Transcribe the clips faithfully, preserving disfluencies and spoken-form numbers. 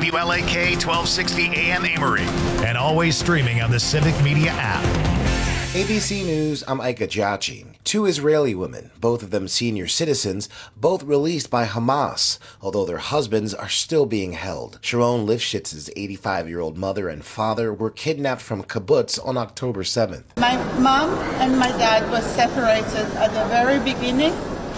W L A K twelve sixty A M Amory, and always streaming on the Civic Media app. A B C News, I'm Ika Jachi. Two Israeli women, both of them senior citizens, both released by Hamas, although their husbands are still being held. Sharon Lifshitz's eighty-five-year-old mother and father were kidnapped from kibbutz on October seventh. My mom and my dad were separated at the very beginning,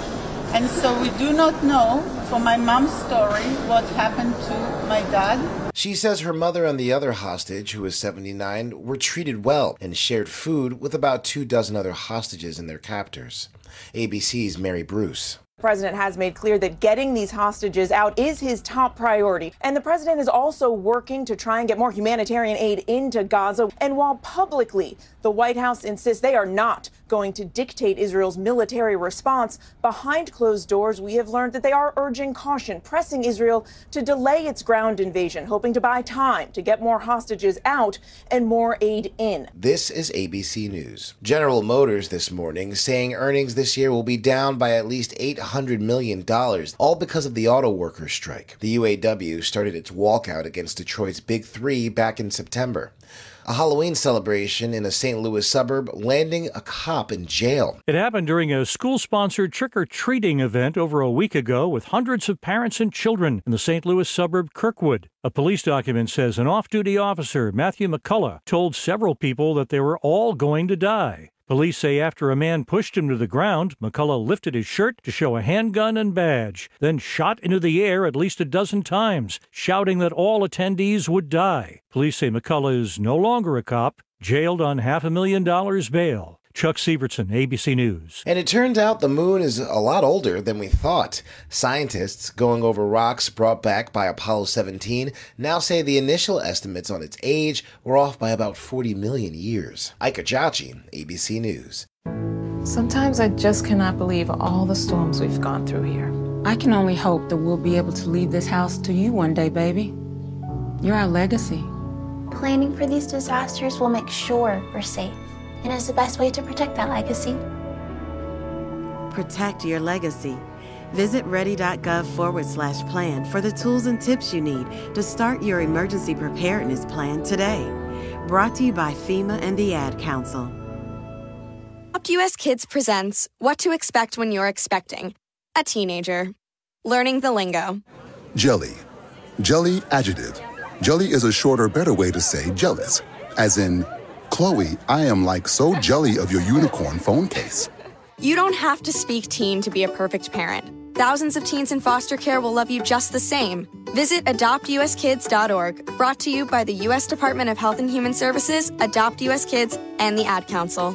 and so we do not know, from my mom's story, what happened to my dad. She says her mother and the other hostage, who is seventy-nine, were treated well and shared food with about two dozen other hostages and their captors. A B C's Mary Bruce. The president has made clear that getting these hostages out is his top priority. And the president is also working to try and get more humanitarian aid into Gaza. And while publicly the White House insists they are not going to dictate Israel's military response, behind closed doors, we have learned that they are urging caution, pressing Israel to delay its ground invasion, hoping to buy time to get more hostages out and more aid in. This is A B C News. General Motors this morning saying earnings this year will be down by at least eight hundred million dollars, all because of the auto workers' strike. The U A W started its walkout against Detroit's Big Three back in September. A Halloween celebration in a Saint Louis suburb landing a cop in jail. It happened during a school-sponsored trick-or-treating event over a week ago with hundreds of parents and children in the Saint Louis suburb Kirkwood. A police document says an off-duty officer, Matthew McCullough, told several people that they were all going to die. Police say after a man pushed him to the ground, McCullough lifted his shirt to show a handgun and badge, then shot into the air at least a dozen times, shouting that all attendees would die. Police say McCullough is no longer a cop, jailed on half a million dollars bail. Chuck Sievertson, A B C News. And it turns out the moon is a lot older than we thought. Scientists, going over rocks brought back by Apollo seventeen, now say the initial estimates on its age were off by about forty million years. Ika Jachi, A B C News. Sometimes I just cannot believe all the storms we've gone through here. I can only hope that we'll be able to leave this house to you one day, baby. You're our legacy. Planning for these disasters will make sure we're safe. And is the best way to protect that legacy. Protect your legacy. Visit ready.gov forward slash plan for the tools and tips you need to start your emergency preparedness plan today. Brought to you by FEMA and the Ad Council. Adopt U S Kids presents What to Expect When You're Expecting a Teenager. Learning the lingo. Jelly. Jelly adjective. Jelly is a shorter, better way to say jealous. As in, Chloe, I am like so jelly of your unicorn phone case. You don't have to speak teen to be a perfect parent. Thousands of teens in foster care will love you just the same. Visit adopt u s kids dot org, brought to you by the U S Department of Health and Human Services, Adopt U S Kids, and the Ad Council.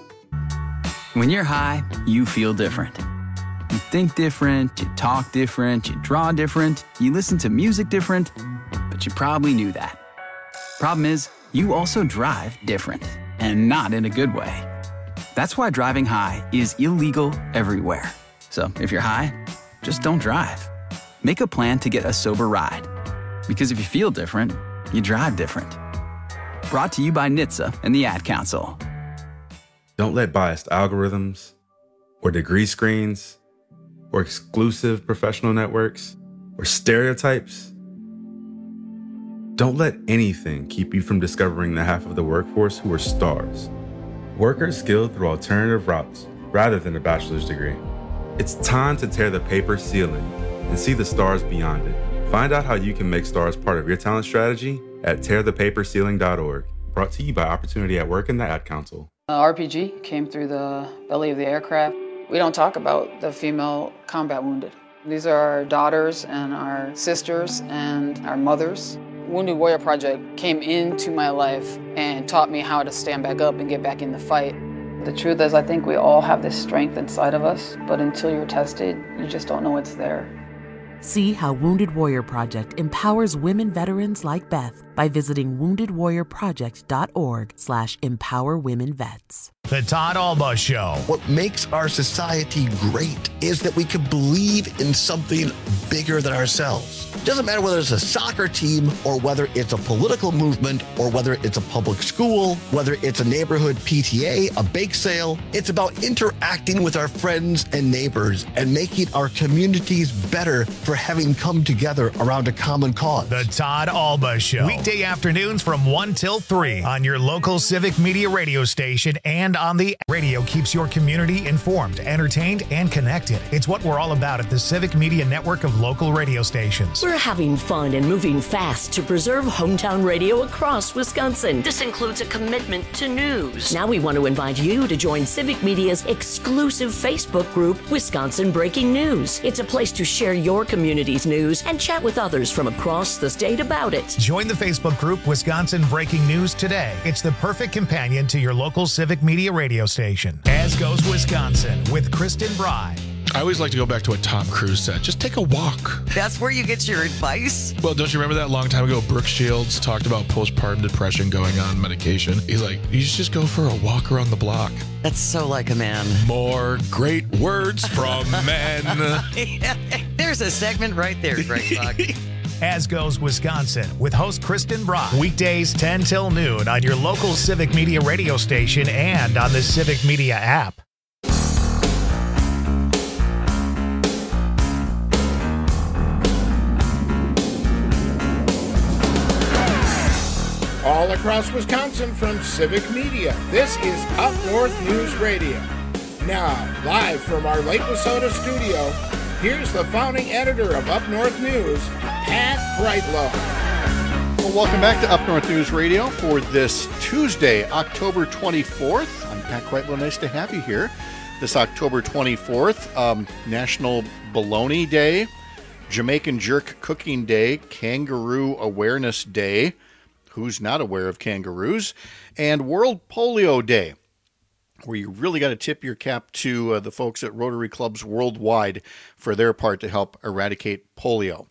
When you're high, you feel different. You think different, you talk different, you draw different, you listen to music different, but you probably knew that. Problem is, you also drive different, and not in a good way. That's why driving high is illegal everywhere. So if you're high, just don't drive. Make a plan to get a sober ride. Because if you feel different, you drive different. Brought to you by N H T S A and the Ad Council. Don't let biased algorithms, or degree screens, or exclusive professional networks, or stereotypes. Don't let anything keep you from discovering the half of the workforce who are stars. Workers skilled through alternative routes rather than a bachelor's degree. It's time to tear the paper ceiling and see the stars beyond it. Find out how you can make stars part of your talent strategy at tear the paper ceiling dot org. Brought to you by Opportunity at Work and the Ad Council. Uh, R P G came through the belly of the aircraft. We don't talk about the female combat wounded. These are our daughters and our sisters and our mothers. Wounded Warrior Project came into my life and taught me how to stand back up and get back in the fight. The truth is, I think we all have this strength inside of us, but until you're tested, you just don't know it's there. See how Wounded Warrior Project empowers women veterans like Beth by visiting wounded warrior project dot org slash empower women vets. The Todd Alba Show. What makes our society great is that we can believe in something bigger than ourselves. It doesn't matter whether it's a soccer team or whether it's a political movement or whether it's a public school, whether it's a neighborhood P T A, a bake sale. It's about interacting with our friends and neighbors and making our communities better for having come together around a common cause. The Todd Alba Show. Weekday afternoons from one till three on your local Civic Media radio station and on the radio. Keeps your community informed, entertained, and connected. It's what we're all about at the Civic Media network of local radio stations. We're having fun and moving fast to preserve hometown radio across Wisconsin. This includes a commitment to news. Now we want to invite you to join Civic Media's exclusive Facebook group, Wisconsin Breaking News. It's a place to share your community's news and chat with others from across the state about it. Join the Facebook group Wisconsin Breaking News today. It's the perfect companion to your local Civic Media radio station. As goes Wisconsin with Kristen Bry. I always like to go back to what Tom Cruise said. Just take a walk. That's where you get your advice? Well, don't you remember that long time ago, Brooke Shields talked about postpartum depression going on medication? He's like, you should just go for a walk around the block. That's so like a man. More great words from men. There's a segment right there, Greg Buck. As goes Wisconsin with host Kristen Brock. Weekdays ten till noon on your local Civic Media radio station and on the Civic Media app. All across Wisconsin from Civic Media, this is Up North News Radio. Now, live from our Lake Wissota studio, here's the founding editor of Up North News, Pat Brightlow. Well, welcome back to Up North News Radio for this Tuesday, October twenty-fourth. I'm Pat Brightlow. Nice to have you here. This October twenty-fourth, um, National Bologna Day, Jamaican Jerk Cooking Day, Kangaroo Awareness Day. Who's not aware of kangaroos? And World Polio Day, where you really got to tip your cap to uh, the folks at Rotary Clubs worldwide for their part to help eradicate polio.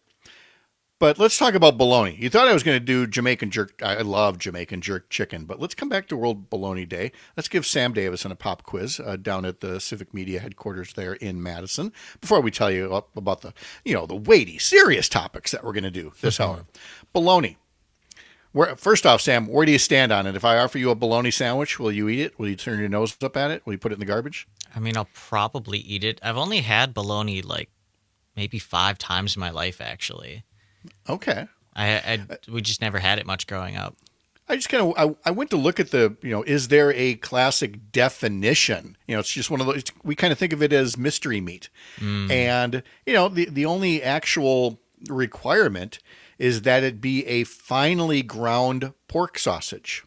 But let's talk about bologna. You thought I was going to do Jamaican jerk. I love Jamaican jerk chicken, but let's come back to World Bologna Day. Let's give Sam Davison a pop quiz uh, down at the Civic Media headquarters there in Madison. Before we tell you about the, you know, the weighty, serious topics that we're going to do this hour. Bologna. Where, first off, Sam, where do you stand on it? If I offer you a bologna sandwich, will you eat it? Will you turn your nose up at it? Will you put it in the garbage? I mean, I'll probably eat it. I've only had bologna like maybe five times in my life, actually. Okay. I, I we just never had it much growing up. I just kind of I, I went to look at the, you know, is there a classic definition? You know, it's just one of those. We kind of think of it as mystery meat, mm. and you know, the the only actual requirement is that it be a finely ground pork sausage.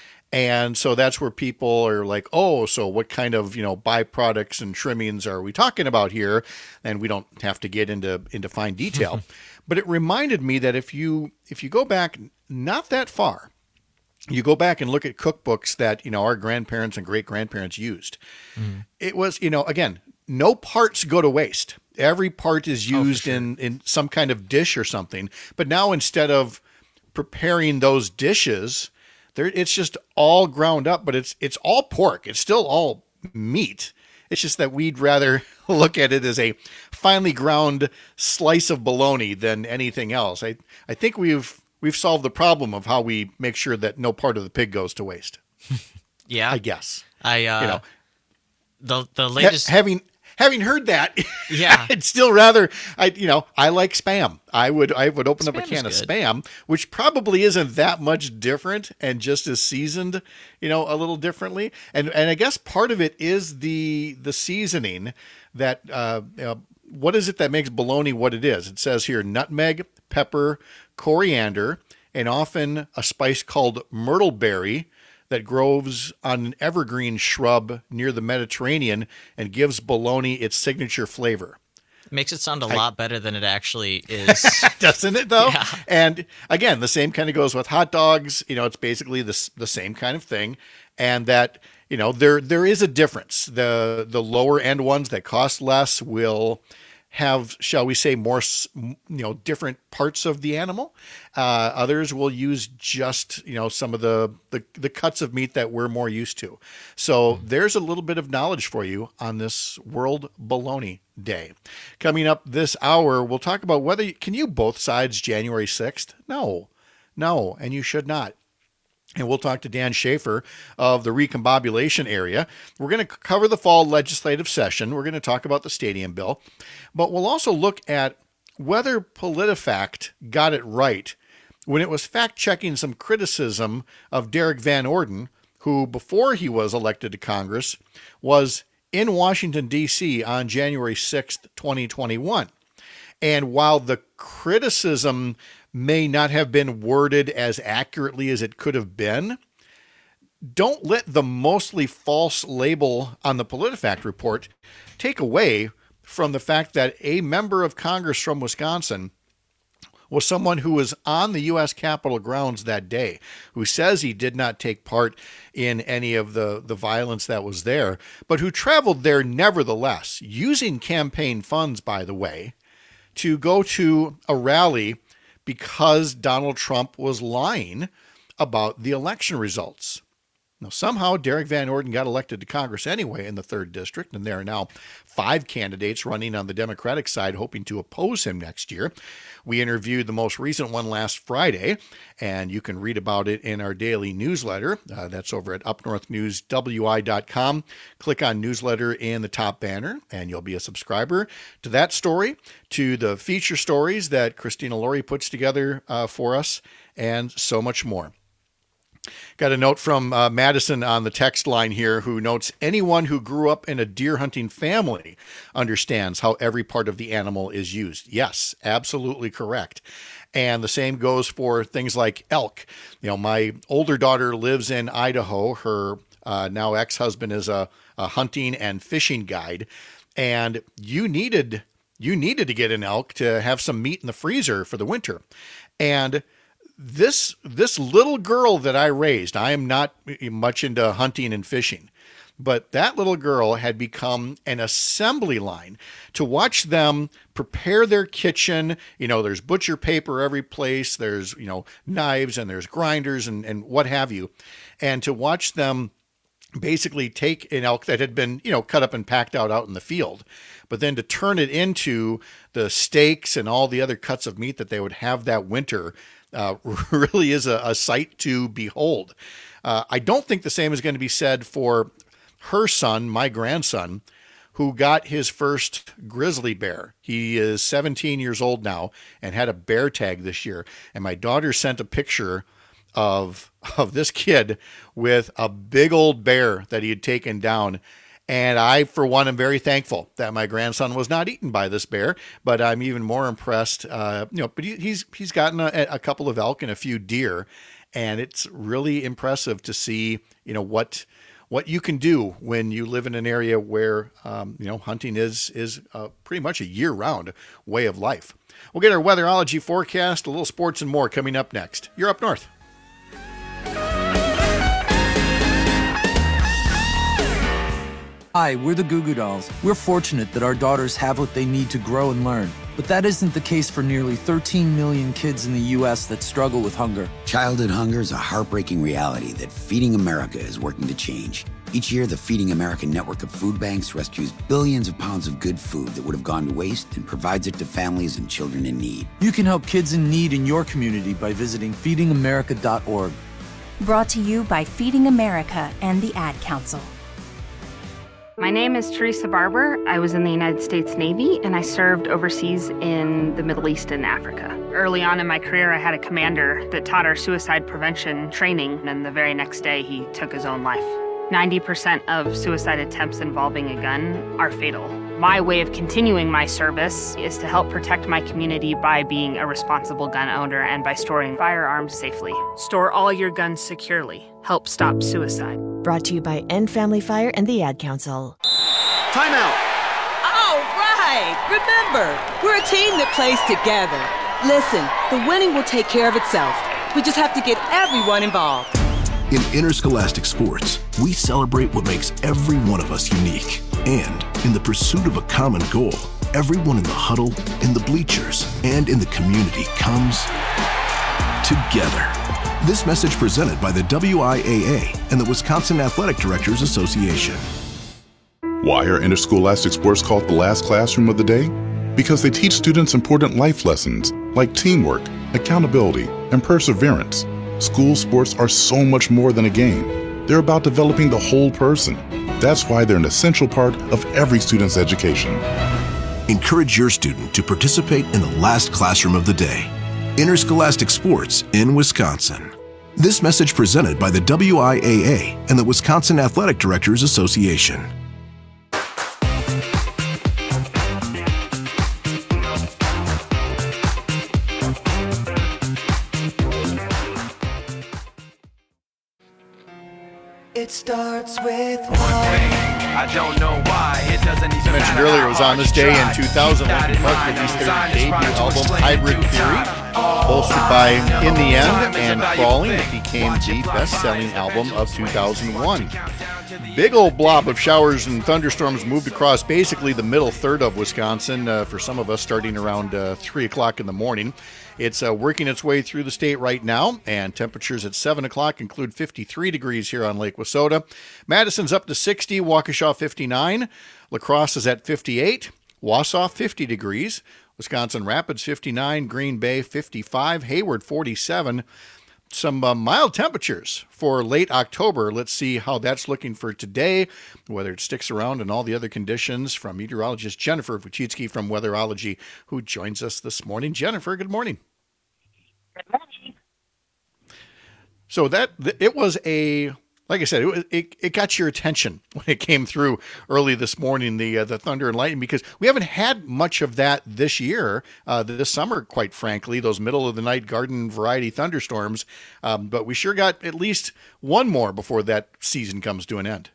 And so that's where people are like, oh, so what kind of, you know, byproducts and trimmings are we talking about here? And we don't have to get into into fine detail. But it reminded me that if you if you go back not that far, you go back and look at cookbooks that, you know, our grandparents and great-grandparents used. Mm. It was, you know, again, no parts go to waste. Every part is used oh, sure. in, in some kind of dish or something. But now instead of preparing those dishes, there it's just all ground up, but it's it's all pork. It's still all meat. It's just that we'd rather look at it as a finely ground slice of bologna than anything else. I, I think we've we've solved the problem of how we make sure that no part of the pig goes to waste. Yeah. I guess. I uh, you know, the the latest ha- having Having heard that, yeah, I'd still rather, I you know, I like Spam. I would I would open Spam up a can of good. Spam, which probably isn't that much different and just as seasoned, you know, a little differently. And and I guess part of it is the the seasoning that, uh, you know, what is it that makes bologna what it is? It says here nutmeg, pepper, coriander, and often a spice called myrtleberry that grows on an evergreen shrub near the Mediterranean and gives bologna its signature flavor. It makes it sound a I, lot better than it actually is. Doesn't it, though? Yeah. And again, the same kind of goes with hot dogs. You know, it's basically the, the same kind of thing. And that, you know, there there is a difference. The, the lower end ones that cost less will have, shall we say, more, you know, different parts of the animal. Uh, others will use just, you know, some of the, the, the cuts of meat that we're more used to. So there's a little bit of knowledge for you on this World Bologna Day. Coming up this hour, we'll talk about whether, can you both sides January sixth? No, no, and you should not. And we'll talk to Dan Schaefer of the recombobulation area. We're going to cover the fall legislative session. We're going to talk about the stadium bill. But we'll also look at whether PolitiFact got it right when it was fact-checking some criticism of Derek Van Orden, who, before he was elected to Congress, was in Washington, D C on January sixth, twenty twenty-one. And while the criticism may not have been worded as accurately as it could have been, don't let the mostly false label on the PolitiFact report take away from the fact that a member of Congress from Wisconsin was someone who was on the U S Capitol grounds that day, who says he did not take part in any of the, the violence that was there, but who traveled there nevertheless, using campaign funds, by the way, to go to a rally because Donald Trump was lying about the election results. Now, somehow Derek Van Orden got elected to Congress anyway in the third district, and there are now five candidates running on the Democratic side hoping to oppose him next year. We interviewed the most recent one last Friday, and you can read about it in our daily newsletter. Uh, that's over at up north news w i dot com. Click on newsletter in the top banner, and you'll be a subscriber to that story, to the feature stories that Christina Laurie puts together uh, for us, and so much more. Got a note from uh, Madison on the text line here, who notes, anyone who grew up in a deer hunting family understands how every part of the animal is used. Yes, absolutely correct. And the same goes for things like elk. You know, my older daughter lives in Idaho. Her uh, now ex-husband is a, a hunting and fishing guide. And you needed, you needed to get an elk to have some meat in the freezer for the winter. And This this little girl that I raised, I am not much into hunting and fishing, but that little girl had become an assembly line to watch them prepare their kitchen. You know, there's butcher paper every place, there's, you know, knives and there's grinders and, and what have you. And to watch them basically take an elk that had been, you know, cut up and packed out out in the field, but then to turn it into the steaks and all the other cuts of meat that they would have that winter, Uh, really is a, a sight to behold. Uh, I don't think the same is going to be said for her son, my grandson, who got his first grizzly bear. He is seventeen years old now and had a bear tag this year. And my daughter sent a picture of, of this kid with a big old bear that he had taken down. And I, for one, am very thankful that my grandson was not eaten by this bear, but I'm even more impressed, uh, you know, but he, he's, he's gotten a, a couple of elk and a few deer, and it's really impressive to see, you know, what, what you can do when you live in an area where, um, you know, hunting is, is uh, pretty much a year round way of life. We'll get our weatherology forecast, a little sports and more coming up next. You're Up North. Hi, we're the Goo Goo Dolls. We're fortunate that our daughters have what they need to grow and learn. But that isn't the case for nearly thirteen million kids in the U S that struggle with hunger. Childhood hunger is a heartbreaking reality that Feeding America is working to change. Each year, the Feeding America network of food banks rescues billions of pounds of good food that would have gone to waste and provides it to families and children in need. You can help kids in need in your community by visiting feeding america dot org. Brought to you by Feeding America and the Ad Council. My name is Teresa Barber. I was in the United States Navy, and I served overseas in the Middle East and Africa. Early on in my career, I had a commander that taught our suicide prevention training, and the very next day, he took his own life. ninety percent of suicide attempts involving a gun are fatal. My way of continuing my service is to help protect my community by being a responsible gun owner and by storing firearms safely. Store all your guns securely. Help stop suicide. Brought to you by End Family Fire and the Ad Council. Time out! All right! Remember, we're a team that plays together. Listen, the winning will take care of itself. We just have to get everyone involved. In interscholastic sports, we celebrate what makes every one of us unique. And in the pursuit of a common goal, everyone in the huddle, in the bleachers, and in the community comes together. This message presented by the W I A A and the Wisconsin Athletic Directors Association. Why are interscholastic sports called the last classroom of the day? Because they teach students important life lessons like teamwork, accountability, and perseverance. School sports are so much more than a game. They're about developing the whole person. That's why they're an essential part of every student's education. Encourage your student to participate in the last classroom of the day. Interscholastic sports in Wisconsin. This message presented by the W I A A and the Wisconsin Athletic Directors Association. It starts with one thing. I don't know why. It doesn't even As mentioned earlier, it was on this day in two thousand Linkin Park released their debut album, Hybrid Theory, bolstered by In the End and Crawling. It became the best-selling album of two thousand one. Big old blob of showers and thunderstorms moved across basically the middle third of Wisconsin, uh, for some of us starting around uh, three o'clock in the morning. It's uh, working its way through the state right now, and temperatures at seven o'clock include fifty-three degrees here on Lake Wissota. Madison's up to sixty, Waukesha fifty-nine, La Crosse is at fifty-eight, Wausau fifty degrees, Wisconsin Rapids fifty-nine, Green Bay fifty-five, Hayward forty-seven. Some uh, mild temperatures for late October. Let's see how that's looking for today, whether it sticks around and all the other conditions, from meteorologist Jennifer Wojcicki from Weatherology, who joins us this morning. Jennifer, good morning. Good morning. So that it was a, like I said, it, was, it it got your attention when it came through early this morning, the uh, the thunder and lightning, because we haven't had much of that this year, uh, this summer, quite frankly, those middle of the night garden variety thunderstorms. Um, but we sure got at least one more before that season comes to an end.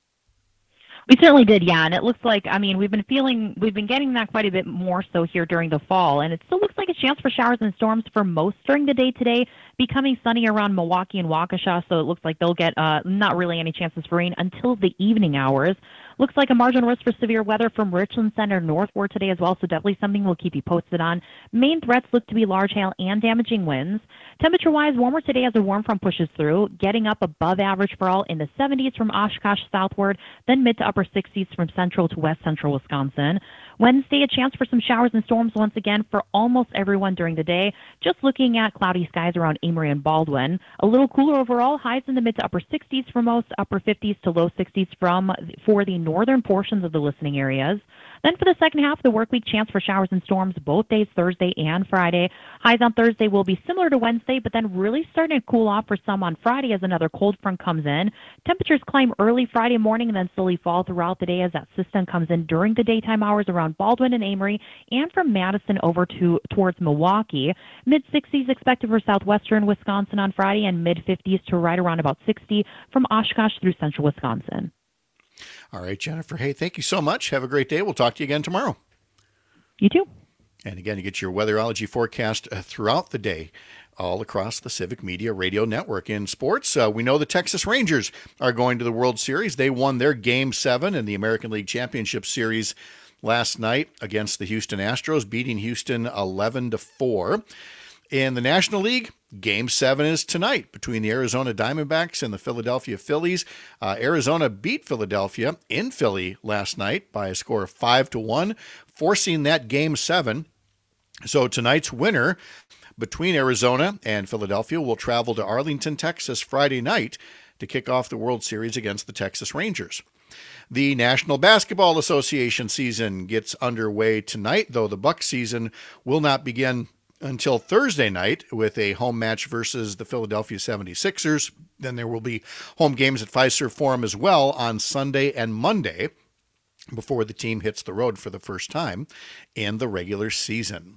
We certainly did, yeah, and it looks like, I mean, we've been feeling, we've been getting that quite a bit more so here during the fall, and it still looks like a chance for showers and storms for most during the day today, becoming sunny around Milwaukee and Waukesha, so it looks like they'll get uh, not really any chances for rain until the evening hours. Looks like a marginal risk for severe weather from Richland Center northward today as well, so definitely something we'll keep you posted on. Main threats look to be large hail and damaging winds. Temperature-wise, warmer today as a warm front pushes through, getting up above average for all in the seventies from Oshkosh southward, then mid to upper sixties from central to west central Wisconsin. Wednesday, a chance for some showers and storms once again for almost everyone during the day. Just looking at cloudy skies around Amory and Baldwin. A little cooler overall, highs in the mid to upper sixties for most, upper fifties to low sixties from for the northern portions of the listening areas. Then for the second half of the work week, chance for showers and storms both days, Thursday and Friday. Highs on Thursday will be similar to Wednesday, but then really starting to cool off for some on Friday as another cold front comes in. Temperatures climb early Friday morning and then slowly fall throughout the day as that system comes in during the daytime hours around Baldwin and Amory and from Madison over to towards Milwaukee. mid sixties expected for southwestern Wisconsin on Friday and mid fifties to right around about sixty from Oshkosh through central Wisconsin. All right, Jennifer. Hey, thank you so much. Have a great day. We'll talk to you again tomorrow. You too. And again, you get your weatherology forecast uh, throughout the day, all across the Civic Media Radio Network. In sports, uh, we know the Texas Rangers are going to the World Series. They won their Game seven in the American League Championship Series last night against the Houston Astros, beating Houston eleven to four. In the National League, Game seven is tonight between the Arizona Diamondbacks and the Philadelphia Phillies. Uh, Arizona beat Philadelphia in Philly last night by a score of five to one, forcing that Game seven. So tonight's winner between Arizona and Philadelphia will travel to Arlington, Texas Friday night to kick off the World Series against the Texas Rangers. The National Basketball Association season gets underway tonight, though the Bucs season will not begin until Thursday night with a home match versus the Philadelphia seventy-sixers. Then there will be home games at Fiserv Forum as well on Sunday and Monday before the team hits the road for the first time in the regular season.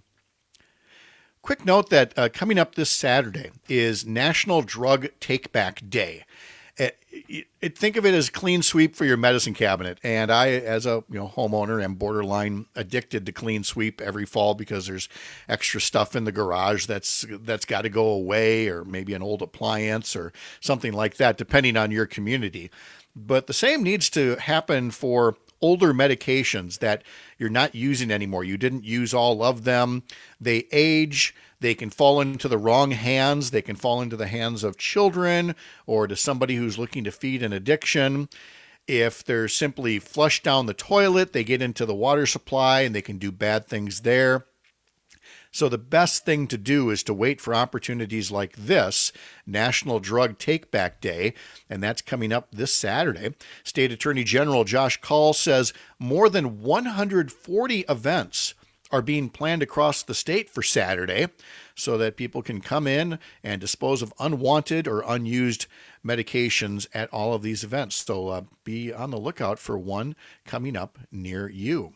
Quick note that uh, coming up this Saturday is National Drug Take-Back Day. It, it, it, think of it as clean sweep for your medicine cabinet. And I, as a you know homeowner, am borderline addicted to clean sweep every fall because there's extra stuff in the garage that's that's got to go away, or maybe an old appliance or something like that, depending on your community. But the same needs to happen for older medications that you're not using anymore. You didn't use all of them. They age. They can fall into the wrong hands. They can fall into the hands of children or to somebody who's looking to feed an addiction. If they're simply flushed down the toilet, they get into the water supply and they can do bad things there. So the best thing to do is to wait for opportunities like this, National Drug Take-Back Day, and that's coming up this Saturday. State Attorney General Josh Kaul says more than one hundred forty events are being planned across the state for Saturday so that people can come in and dispose of unwanted or unused medications at all of these events. So uh, be on the lookout for one coming up near you.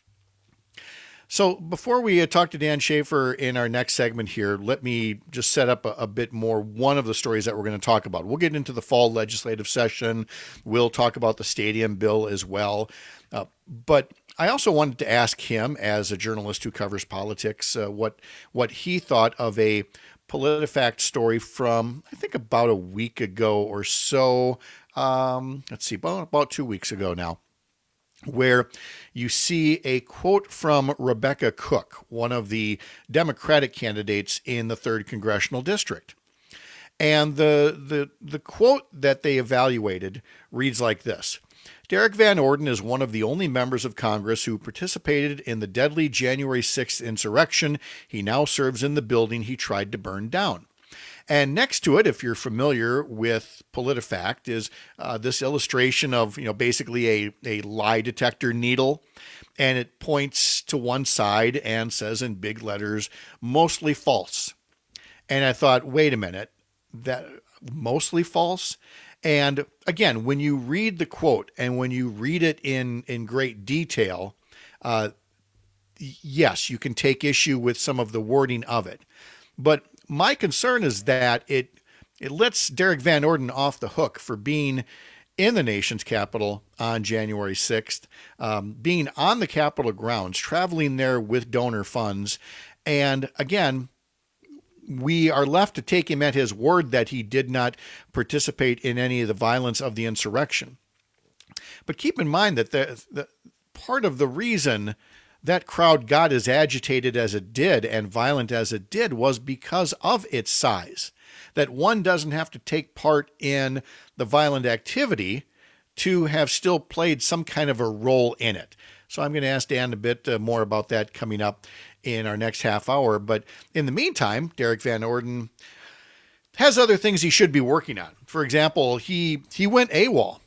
So before we talk to Dan Schaefer in our next segment here, let me just set up a, a bit more one of the stories that we're going to talk about. We'll get into the fall legislative session. We'll talk about the stadium bill as well. Uh, but I also wanted to ask him, as a journalist who covers politics, uh, what what he thought of a PolitiFact story from, I think, about a week ago or so. Um, let's see, about, about two weeks ago now, where you see a quote from Rebecca Cook, one of the Democratic candidates in the third Congressional District. And the, the, the quote that they evaluated reads like this. Derek Van Orden is one of the only members of Congress who participated in the deadly January sixth insurrection. He now serves in the building he tried to burn down. And next to it, if you're familiar with PolitiFact, is uh, this illustration of, you know, basically a, a lie detector needle. And it points to one side and says in big letters, mostly false. And I thought, wait a minute, that mostly false? And again, when you read the quote and when you read it in, in great detail, uh, yes, you can take issue with some of the wording of it. But my concern is that it it lets Derek Van Orden off the hook for being in the nation's capital on January sixth, um, being on the Capitol grounds, traveling there with donor funds. And again, we are left to take him at his word that he did not participate in any of the violence of the insurrection. But keep in mind that the, the part of the reason that crowd got as agitated as it did and violent as it did was because of its size. That one doesn't have to take part in the violent activity to have still played some kind of a role in it. So I'm going to ask Dan a bit uh, more about that coming up in our next half hour. But in the meantime, Derek Van Orden has other things he should be working on. For example, he he went AWOL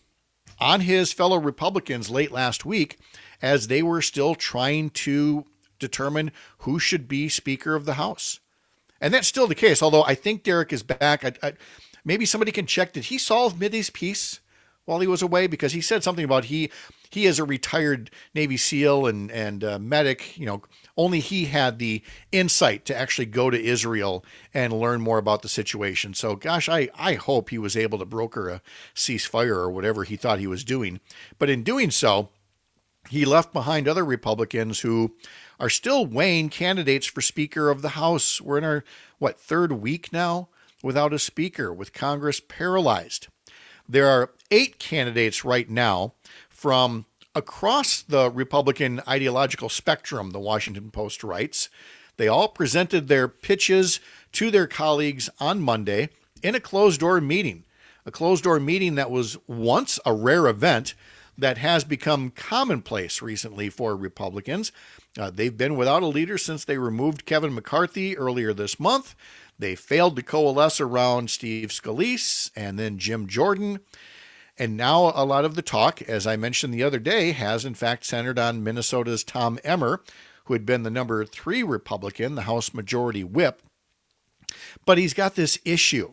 on his fellow Republicans late last week as they were still trying to determine who should be Speaker of the House. And that's still the case, although I think Derek is back. I, I, maybe somebody can check. Did he solve Mitty's piece while he was away? Because he said something about he he is a retired Navy SEAL and, and uh, medic. You know, only he had the insight to actually go to Israel and learn more about the situation. So, gosh, I, I hope he was able to broker a ceasefire or whatever he thought he was doing. But in doing so, he left behind other Republicans who are still weighing candidates for Speaker of the House. We're in our, what, third week now without a speaker, with Congress paralyzed. There are eight candidates right now from across the Republican ideological spectrum, the Washington Post writes. They all presented their pitches to their colleagues on Monday in a closed-door meeting, a closed-door meeting that was once a rare event that has become commonplace recently for Republicans. Uh, they've been without a leader since they removed Kevin McCarthy earlier this month. They failed to coalesce around Steve Scalise and then Jim Jordan. And now a lot of the talk, as I mentioned the other day, has in fact centered on Minnesota's Tom Emmer, who had been the number three Republican, the House Majority Whip. But he's got this issue.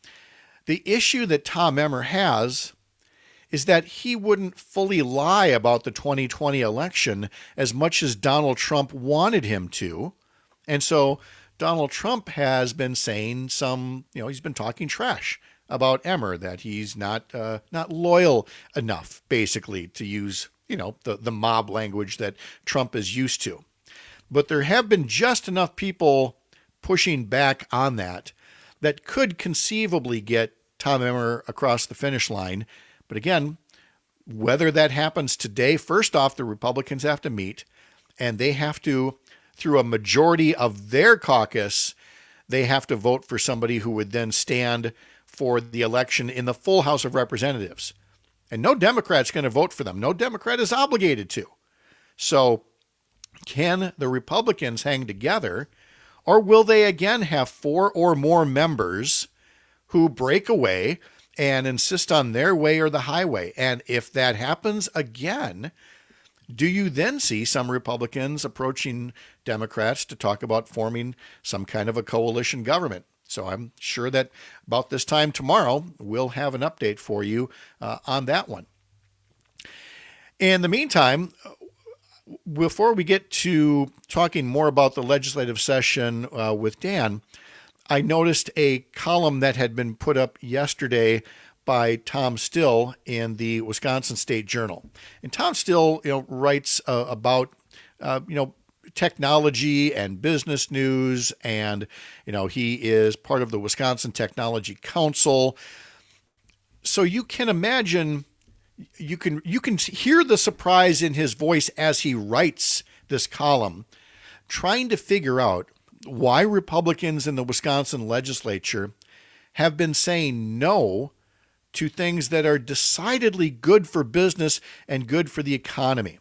The issue that Tom Emmer has is that he wouldn't fully lie about the twenty twenty election as much as Donald Trump wanted him to. And so Donald Trump has been saying some, you know, he's been talking trash about Emmer, that he's not uh, not loyal enough, basically, to use, you know, the, the mob language that Trump is used to. But there have been just enough people pushing back on that that could conceivably get Tom Emmer across the finish line. But again, whether that happens today, first off, the Republicans have to meet, and they have to, through a majority of their caucus, they have to vote for somebody who would then stand for the election in the full House of Representatives. And no Democrat's going to vote for them. No Democrat is obligated to. So can the Republicans hang together, or will they again have four or more members who break away and insist on their way or the highway? And if that happens again, do you then see some Republicans approaching Democrats to talk about forming some kind of a coalition government? So I'm sure that about this time tomorrow, we'll have an update for you uh, on that one. In the meantime, before we get to talking more about the legislative session uh, with Dan, I noticed a column that had been put up yesterday by Tom Still in the Wisconsin State Journal. And Tom Still, you know, writes uh, about, uh, you know, technology and business news, and you know he is part of the Wisconsin Technology Council. So you can imagine, you can you can hear the surprise in his voice as he writes this column, trying to figure out why Republicans in the Wisconsin legislature have been saying no to things that are decidedly good for business and good for the economy.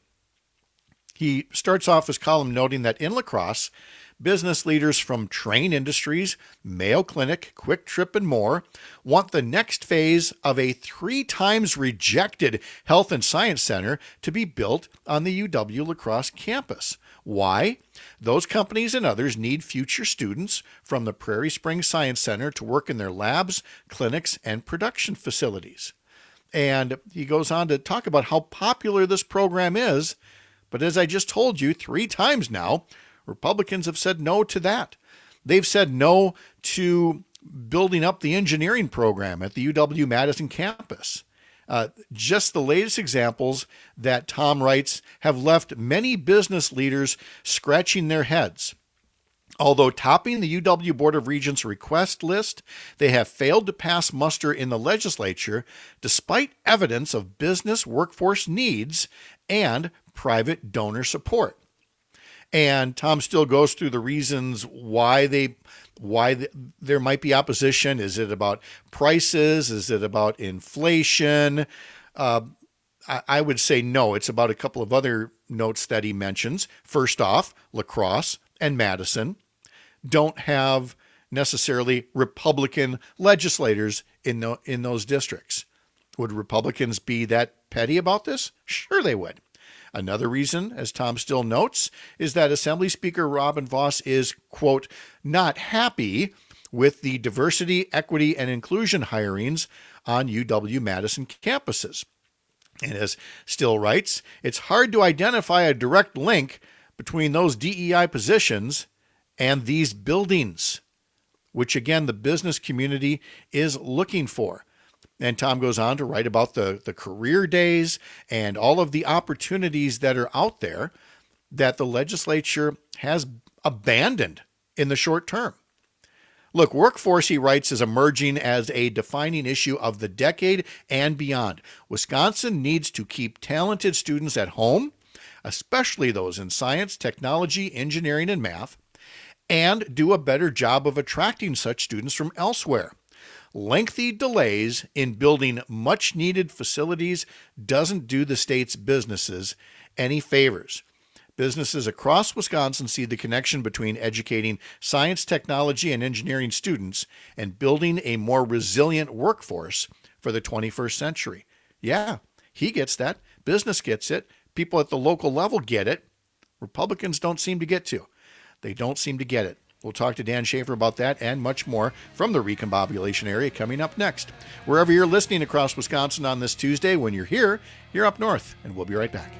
He starts off his column noting that in La Crosse, business leaders from Trane Industries, Mayo Clinic, Quick Trip, and more want the next phase of a three times rejected health and science center to be built on the U W La Crosse campus. Why? Those companies and others need future students from the Prairie Springs Science Center to work in their labs, clinics, and production facilities. And he goes on to talk about how popular this program is. But as I just told you three times now, Republicans have said no to that. They've said no to building up the engineering program at the U W-Madison campus. Uh, just the latest examples that Tom writes have left many business leaders scratching their heads. Although topping the U W Board of Regents request list, they have failed to pass muster in the legislature despite evidence of business workforce needs and private donor support. And Tom still goes through the reasons why they why the, there might be opposition. Is it about prices? Is it about inflation? Uh, I, I would say no. It's about a couple of other notes that he mentions. First off, La Crosse and Madison don't have necessarily Republican legislators in the, in those districts. Would Republicans be that petty about this? Sure they would. Another reason, as Tom Still notes, is that Assembly Speaker Robin Vos is, quote, not happy with the diversity, equity, and inclusion hirings on U W-Madison campuses. And as Still writes, it's hard to identify a direct link between those D E I positions and these buildings, which again, the business community is looking for. And Tom goes on to write about the, the career days and all of the opportunities that are out there that the legislature has abandoned in the short term. Look, workforce, he writes, is emerging as a defining issue of the decade and beyond. Wisconsin needs to keep talented students at home, especially those in science, technology, engineering, and math, and do a better job of attracting such students from elsewhere. Lengthy delays in building much-needed facilities doesn't do the state's businesses any favors. Businesses across Wisconsin see the connection between educating science, technology, and engineering students and building a more resilient workforce for the twenty-first century. Yeah, he gets that. Business gets it. People at the local level get it. Republicans don't seem to get to. They don't seem to get it. We'll talk to Dan Schaefer about that and much more from the recombobulation area coming up next. Wherever you're listening across Wisconsin on this Tuesday, when you're here, you're up north, and we'll be right back.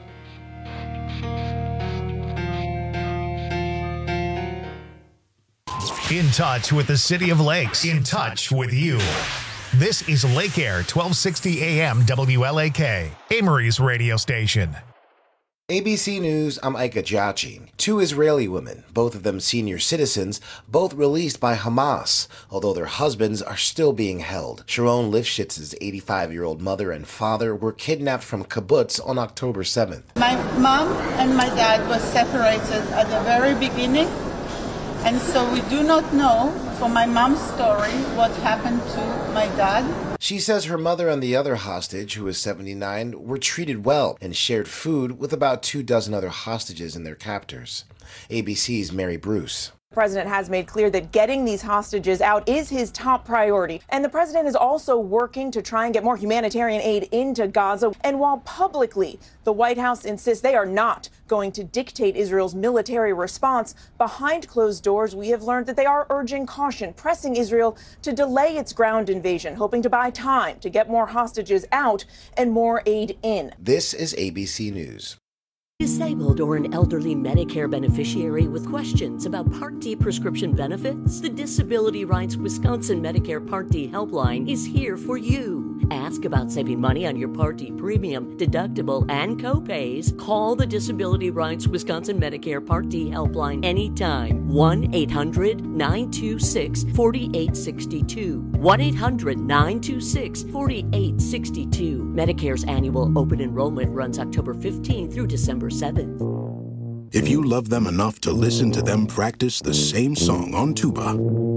In touch with the City of Lakes. In touch with you. This is Lake Air, twelve sixty A M W L A K, Amory's radio station. A B C News, I'm Ika Jachi. Two Israeli women, both of them senior citizens, both released by Hamas, although their husbands are still being held. Sharon Lifshitz's eighty-five-year-old mother and father were kidnapped from kibbutz on October seventh. My mom and my dad were separated at the very beginning, and so we do not know, from my mom's story, what happened to my dad. She says her mother and the other hostage, who is seventy-nine, were treated well and shared food with about two dozen other hostages and their captors. A B C's Mary Bruce. The president has made clear that getting these hostages out is his top priority. And the president is also working to try and get more humanitarian aid into Gaza. And while publicly the White House insists they are not going to dictate Israel's military response, behind closed doors, we have learned that they are urging caution, pressing Israel to delay its ground invasion, hoping to buy time to get more hostages out and more aid in. This is A B C News. Disabled or an elderly Medicare beneficiary with questions about Part D prescription benefits? The Disability Rights Wisconsin Medicare Part D helpline is here for you. Ask about saving money on your Part D premium, deductible, and copays. Call the Disability Rights Wisconsin Medicare Part D helpline anytime. one eight hundred nine two six four eight six two. one eight hundred nine two six four eight six two. Medicare's annual open enrollment runs October fifteenth through December seventh. If you love them enough to listen to them practice the same song on tuba,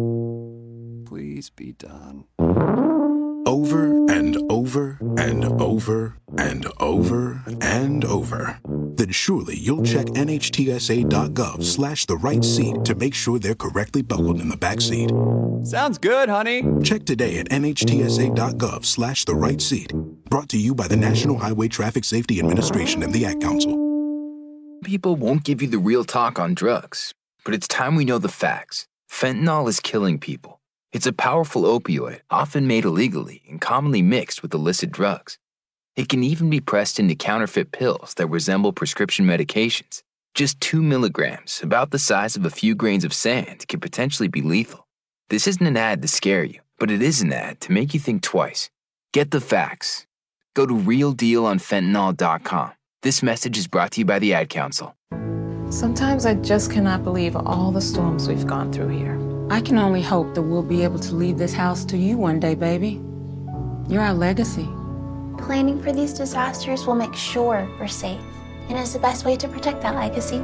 please be done. Over and over and over and over and over, then surely you'll check nhtsa.gov slash the right seat to make sure they're correctly buckled in the back seat. Sounds good, honey. Check today at nhtsa.gov slash the right seat. Brought to you by the National Highway Traffic Safety Administration and the Ad Council. People won't give you the real talk on drugs, but it's time we know the facts. Fentanyl is killing people. It's a powerful opioid, often made illegally and commonly mixed with illicit drugs. It can even be pressed into counterfeit pills that resemble prescription medications. Just two milligrams, about the size of a few grains of sand, can potentially be lethal. This isn't an ad to scare you, but it is an ad to make you think twice. Get the facts. Go to real deal on fentanyl dot com. This message is brought to you by the Ad Council. Sometimes I just cannot believe all the storms we've gone through here. I can only hope that we'll be able to leave this house to you one day, baby. You're our legacy. Planning for these disasters will make sure we're safe, and is the best way to protect that legacy.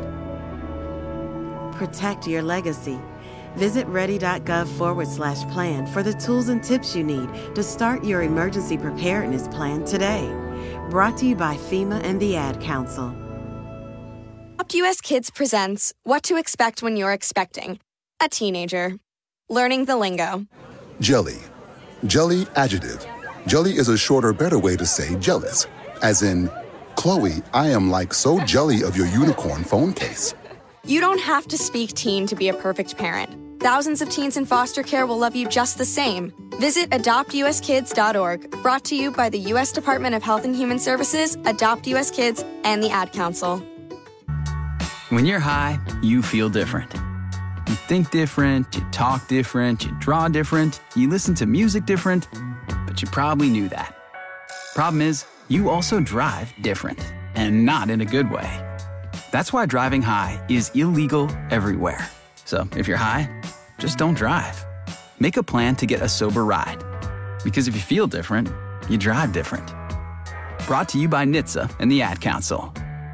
Protect your legacy. Visit ready.gov forward slash plan for the tools and tips you need to start your emergency preparedness plan today. Brought to you by FEMA and the Ad Council. Adopt U S Kids presents What to Expect When You're Expecting a Teenager. Learning the lingo. Jelly. Jelly adjective. Jelly is a shorter, better way to say jealous. As in, Chloe, I am like so jelly of your unicorn phone case. You don't have to speak teen to be a perfect parent. Thousands of teens in foster care will love you just the same. Visit adopt u s kids dot org. Brought to you by the U S Department of Health and Human Services, Adopt U S Kids, and the Ad Council. When you're high, you feel different. You think different, you talk different, you draw different, you listen to music different, but you probably knew that. Problem is, you also drive different, and not in a good way. That's why driving high is illegal everywhere. So if you're high, just don't drive. Make a plan to get a sober ride. Because if you feel different, you drive different. Brought to you by N H T S A and the Ad Council.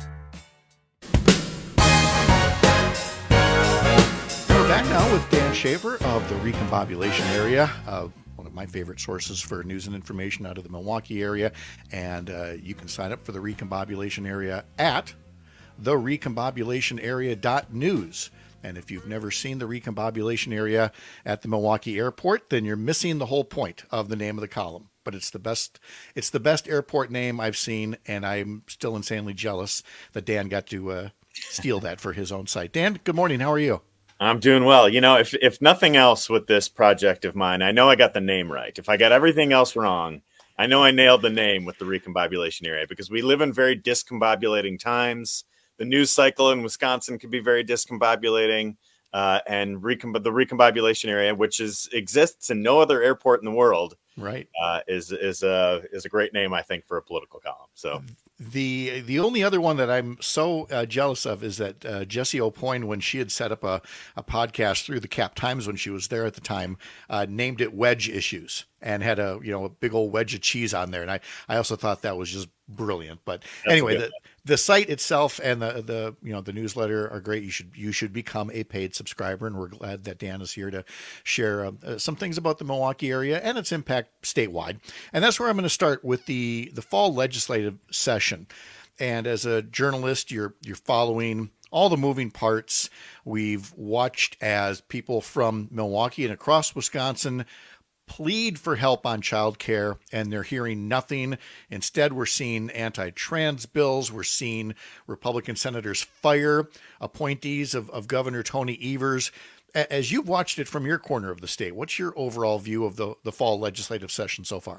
Back now with Dan Shaver of the Recombobulation Area, uh, one of my favorite sources for news and information out of the Milwaukee area. And uh, you can sign up for the Recombobulation Area at the recombobulation area dot news. And if you've never seen the Recombobulation Area at the Milwaukee Airport, then you're missing the whole point of the name of the column. But it's the best it's the best airport name I've seen, and I'm still insanely jealous that Dan got to uh, steal that for his own site. Dan, good morning. How are you? I'm doing well. You know, if if nothing else with this project of mine, I know I got the name right. If I got everything else wrong, I know I nailed the name with the Recombobulation Area, because we live in very discombobulating times. The news cycle in Wisconsin can be very discombobulating, uh, and recom- the Recombobulation Area, which is exists in no other airport in the world, right, uh, is is a is a great name, I think, for a political column. So. The the only other one that I'm so uh, jealous of is that uh, Jessie Aupoin, when she had set up a, a podcast through the Cap Times when she was there at the time, uh, named it Wedge Issues and had a you know a big old wedge of cheese on there, and I, I also thought that was just brilliant. But That's anyway, the, the site itself and the the you know the newsletter are great. You should you should become a paid subscriber, and we're glad that Dan is here to share uh, uh, some things about the Milwaukee area and its impact statewide. And that's where I'm going to start with the the fall legislative session. And as a journalist, you're you're following all the moving parts. We've watched as people from Milwaukee and across Wisconsin plead for help on childcare, and they're hearing nothing. Instead, we're seeing anti-trans bills. We're seeing Republican senators fire appointees of, of Governor Tony Evers. As you've watched it from your corner of the state, what's your overall view of the, the fall legislative session so far?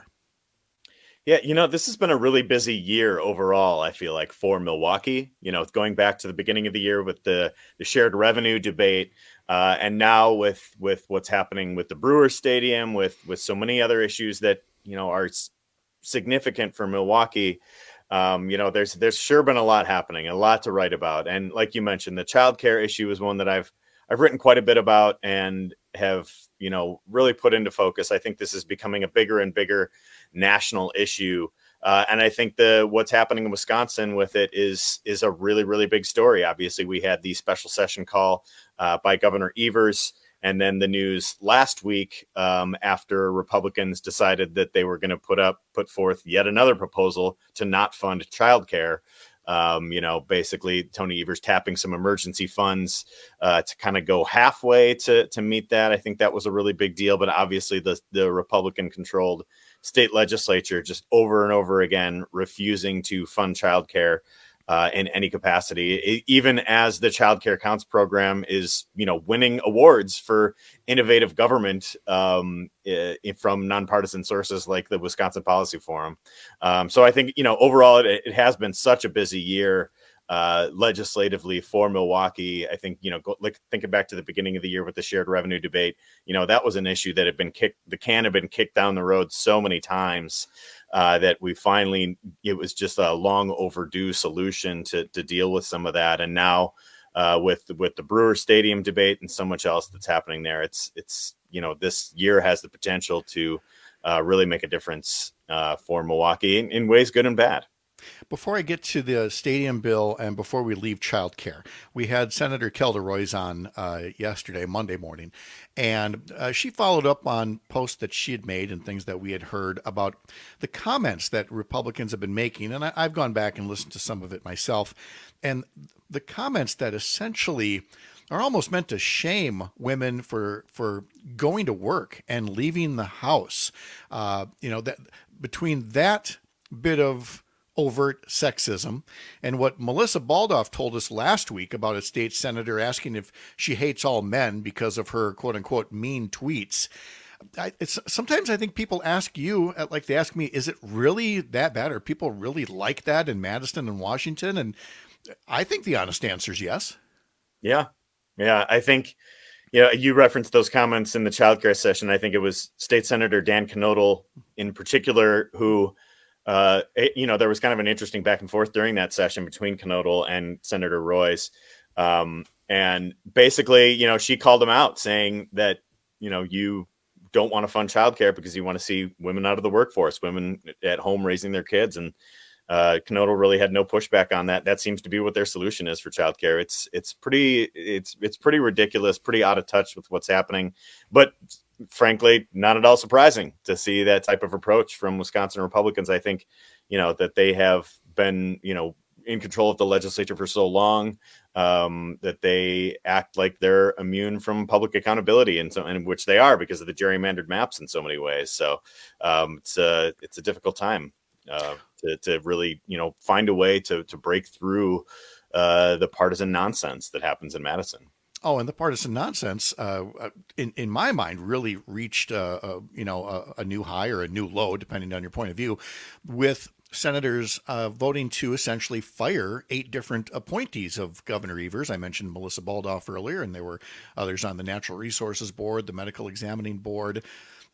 Yeah, you know, this has been a really busy year overall, I feel like, for Milwaukee. You know, going back to the beginning of the year with the, the shared revenue debate, uh, and now with with what's happening with the Brewers Stadium, with with so many other issues that, you know, are s- significant for Milwaukee. Um, you know, there's there's sure been a lot happening, a lot to write about. And like you mentioned, the childcare issue is one that I've I've written quite a bit about and have, you know, really put into focus. I think this is becoming a bigger and bigger national issue. Uh, and I think the what's happening in Wisconsin with it is is a really, really big story. Obviously, we had the special session call uh, by Governor Evers. And then the news last week um, after Republicans decided that they were going to put up put forth yet another proposal to not fund childcare. Um, you know, basically Tony Evers tapping some emergency funds uh, to kind of go halfway to to meet that. I think that was a really big deal. But obviously the the Republican controlled state legislature just over and over again refusing to fund childcare uh, in any capacity, it, even as the Child Care Counts program is, you know, winning awards for innovative government um, I- from nonpartisan sources like the Wisconsin Policy Forum. Um, so I think, you know, overall, it, it has been such a busy year uh, legislatively for Milwaukee. I think, you know, go, like thinking back to the beginning of the year with the shared revenue debate, you know, that was an issue that had been kicked, the can had been kicked down the road so many times uh, that we finally, it was just a long overdue solution to to deal with some of that. And now uh, with, with the Brewer Stadium debate and so much else that's happening there, it's, it's, you know, this year has the potential to uh, really make a difference uh, for Milwaukee in, in ways good and bad. Before I get to the stadium bill and before we leave childcare, we had Senator Kelda Roys on uh, yesterday, Monday morning, and uh, she followed up on posts that she had made and things that we had heard about the comments that Republicans have been making. And I, I've gone back and listened to some of it myself. And the comments that essentially are almost meant to shame women for for going to work and leaving the house. Uh, you know, that between that bit of overt sexism and what Melissa Baldoff told us last week about a state senator asking if she hates all men because of her quote unquote mean tweets. I, it's sometimes I think people ask you, like they ask me, is it really that bad? Are people really like that in Madison and Washington? And I think the honest answer is yes. Yeah. Yeah. I think, you know, you referenced those comments in the childcare session. I think it was State Senator Dan Knodel in particular, who, uh, it, you know, there was kind of an interesting back and forth during that session between Knodel and Senator Roys. Um, and basically, you know, she called him out saying that, you know, you don't want to fund childcare because you want to see women out of the workforce, women at home raising their kids. And uh, Knodel really had no pushback on that. That seems to be what their solution is for childcare. It's it's pretty it's it's pretty ridiculous, pretty out of touch with what's happening. But frankly, not at all surprising to see that type of approach from Wisconsin Republicans. I think, you know, that they have been, you know, in control of the legislature for so long um, that they act like they're immune from public accountability, and so, in which they are because of the gerrymandered maps in so many ways. So um, it's a it's a difficult time uh, to to really, you know, find a way to to break through uh, the partisan nonsense that happens in Madison. Oh, and the partisan nonsense, uh, in in my mind, really reached uh, a, you know a, a new high or a new low, depending on your point of view, with senators uh, voting to essentially fire eight different appointees of Governor Evers. I mentioned Melissa Baldoff earlier, and there were others on the Natural Resources Board, the Medical Examining Board.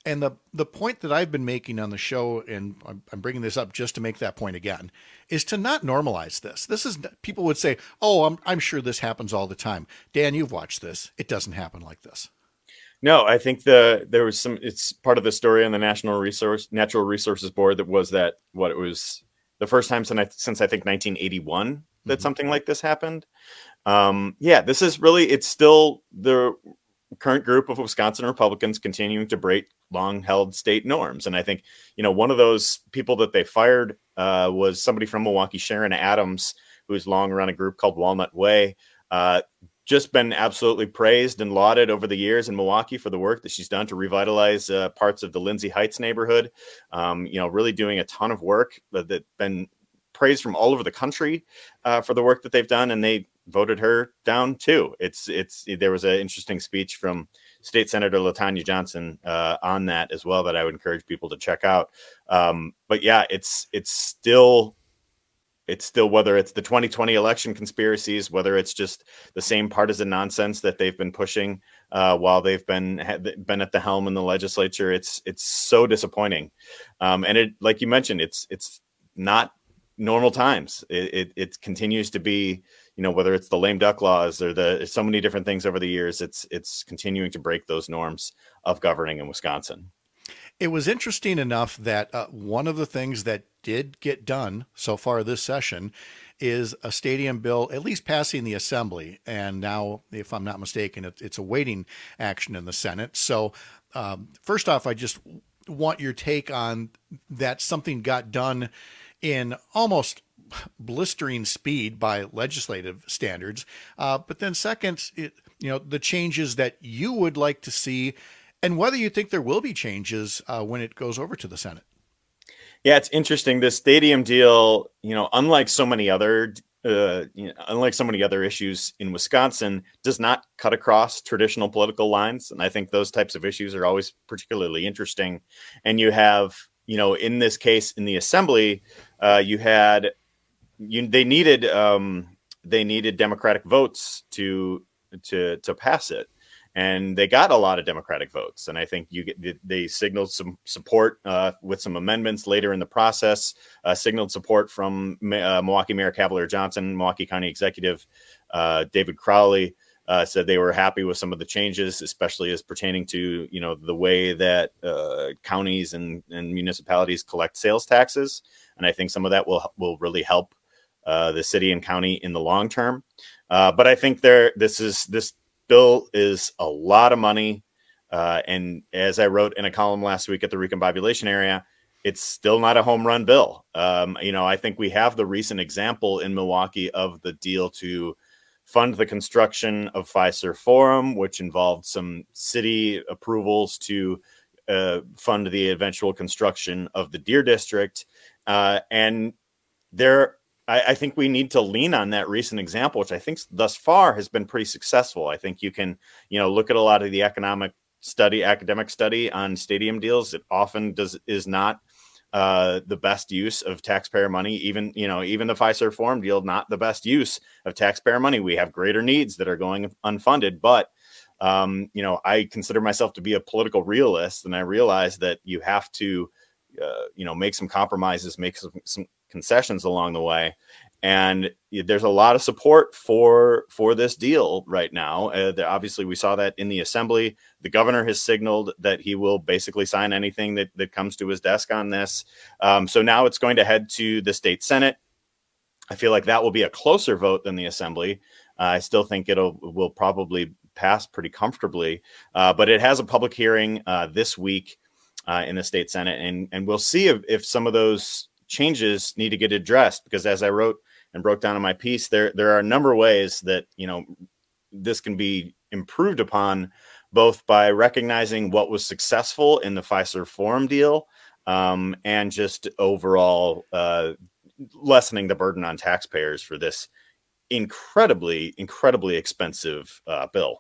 And the the point that I've been making on the show, and I'm, I'm bringing this up just to make that point again, is to not normalize this. This is people would say, "Oh, I'm I'm sure this happens all the time." Dan, you've watched this. It doesn't happen like this. No, I think the there was some. It's part of the story on the National Resource Natural Resources Board that was that what it was the first time since I, since I think nineteen eighty-one that mm-hmm. something like this happened. Um, yeah, this is really it's still the current group of Wisconsin Republicans continuing to break long-held state norms. And I think, you know, one of those people that they fired uh, was somebody from Milwaukee, Sharon Adams, who's long run a group called Walnut Way. Uh, just been absolutely praised and lauded over the years in Milwaukee for the work that she's done to revitalize uh, parts of the Lindsay Heights neighborhood. Um, you know, really doing a ton of work that, that been praised from all over the country uh, for the work that they've done. And they voted her down too. It's it's there was an interesting speech from State Senator LaTanya Johnson uh, on that as well that I would encourage people to check out. Um, but yeah, it's it's still it's still whether it's the twenty twenty election conspiracies, whether it's just the same partisan nonsense that they've been pushing uh, while they've been been at the helm in the legislature. It's it's so disappointing, um, and it like you mentioned, it's it's not normal times. It, it it continues to be, you know, whether it's the lame duck laws or the so many different things over the years, it's it's continuing to break those norms of governing in Wisconsin. It was interesting enough that uh, one of the things that did get done so far this session is a stadium bill, at least passing the Assembly. And now, if I'm not mistaken, it, it's awaiting action in the Senate. So um, first off, I just want your take on that something got done in almost blistering speed by legislative standards. Uh, but then second, it, you know, the changes that you would like to see and whether you think there will be changes uh, when it goes over to the Senate. Yeah, it's interesting. This stadium deal, you know, unlike so many other, uh, you know, unlike so many other issues in Wisconsin, does not cut across traditional political lines. And I think those types of issues are always particularly interesting. And you have, you know, in this case, in the Assembly, uh, you had, you, they needed, um, they needed Democratic votes to, to, to pass it. And they got a lot of Democratic votes. And I think you get, they signaled some support uh, with some amendments later in the process, uh, signaled support from uh, Milwaukee Mayor Cavalier Johnson, Milwaukee County Executive uh, David Crowley uh, said they were happy with some of the changes, especially as pertaining to, you know, the way that uh, counties and, and municipalities collect sales taxes. And I think some of that will will really help uh, the city and county in the long term. Uh, but I think there this is this. bill is a lot of money. Uh, and as I wrote in a column last week at the Recombobulation Area, it's still not a home run bill. Um, you know, I think we have the recent example in Milwaukee of the deal to fund the construction of Fiserv Forum, which involved some city approvals to uh, fund the eventual construction of the Deer District. Uh, and there I, I think we need to lean on that recent example, which I think thus far has been pretty successful. I think you can, you know, look at a lot of the economic study, academic study on stadium deals. It often does is not uh, the best use of taxpayer money. Even, you know, even the Fiserv Forum deal, not the best use of taxpayer money. We have greater needs that are going unfunded, but um, you know, I consider myself to be a political realist, and I realize that you have to, uh, you know, make some compromises, make some, some concessions along the way. And there's a lot of support for for this deal right now. Uh, the, obviously, we saw that in the Assembly. The governor has signaled that he will basically sign anything that, that comes to his desk on this. Um, so now it's going to head to the state Senate. I feel like that will be a closer vote than the Assembly. Uh, I still think it'll will probably pass pretty comfortably. Uh, but it has a public hearing uh, this week uh, in the state Senate. And, and we'll see if, if some of those changes need to get addressed, because as I wrote and broke down in my piece, there there are a number of ways that, you know, this can be improved upon, both by recognizing what was successful in the Fiserv Forum deal um, and just overall uh, lessening the burden on taxpayers for this incredibly, incredibly expensive uh, bill.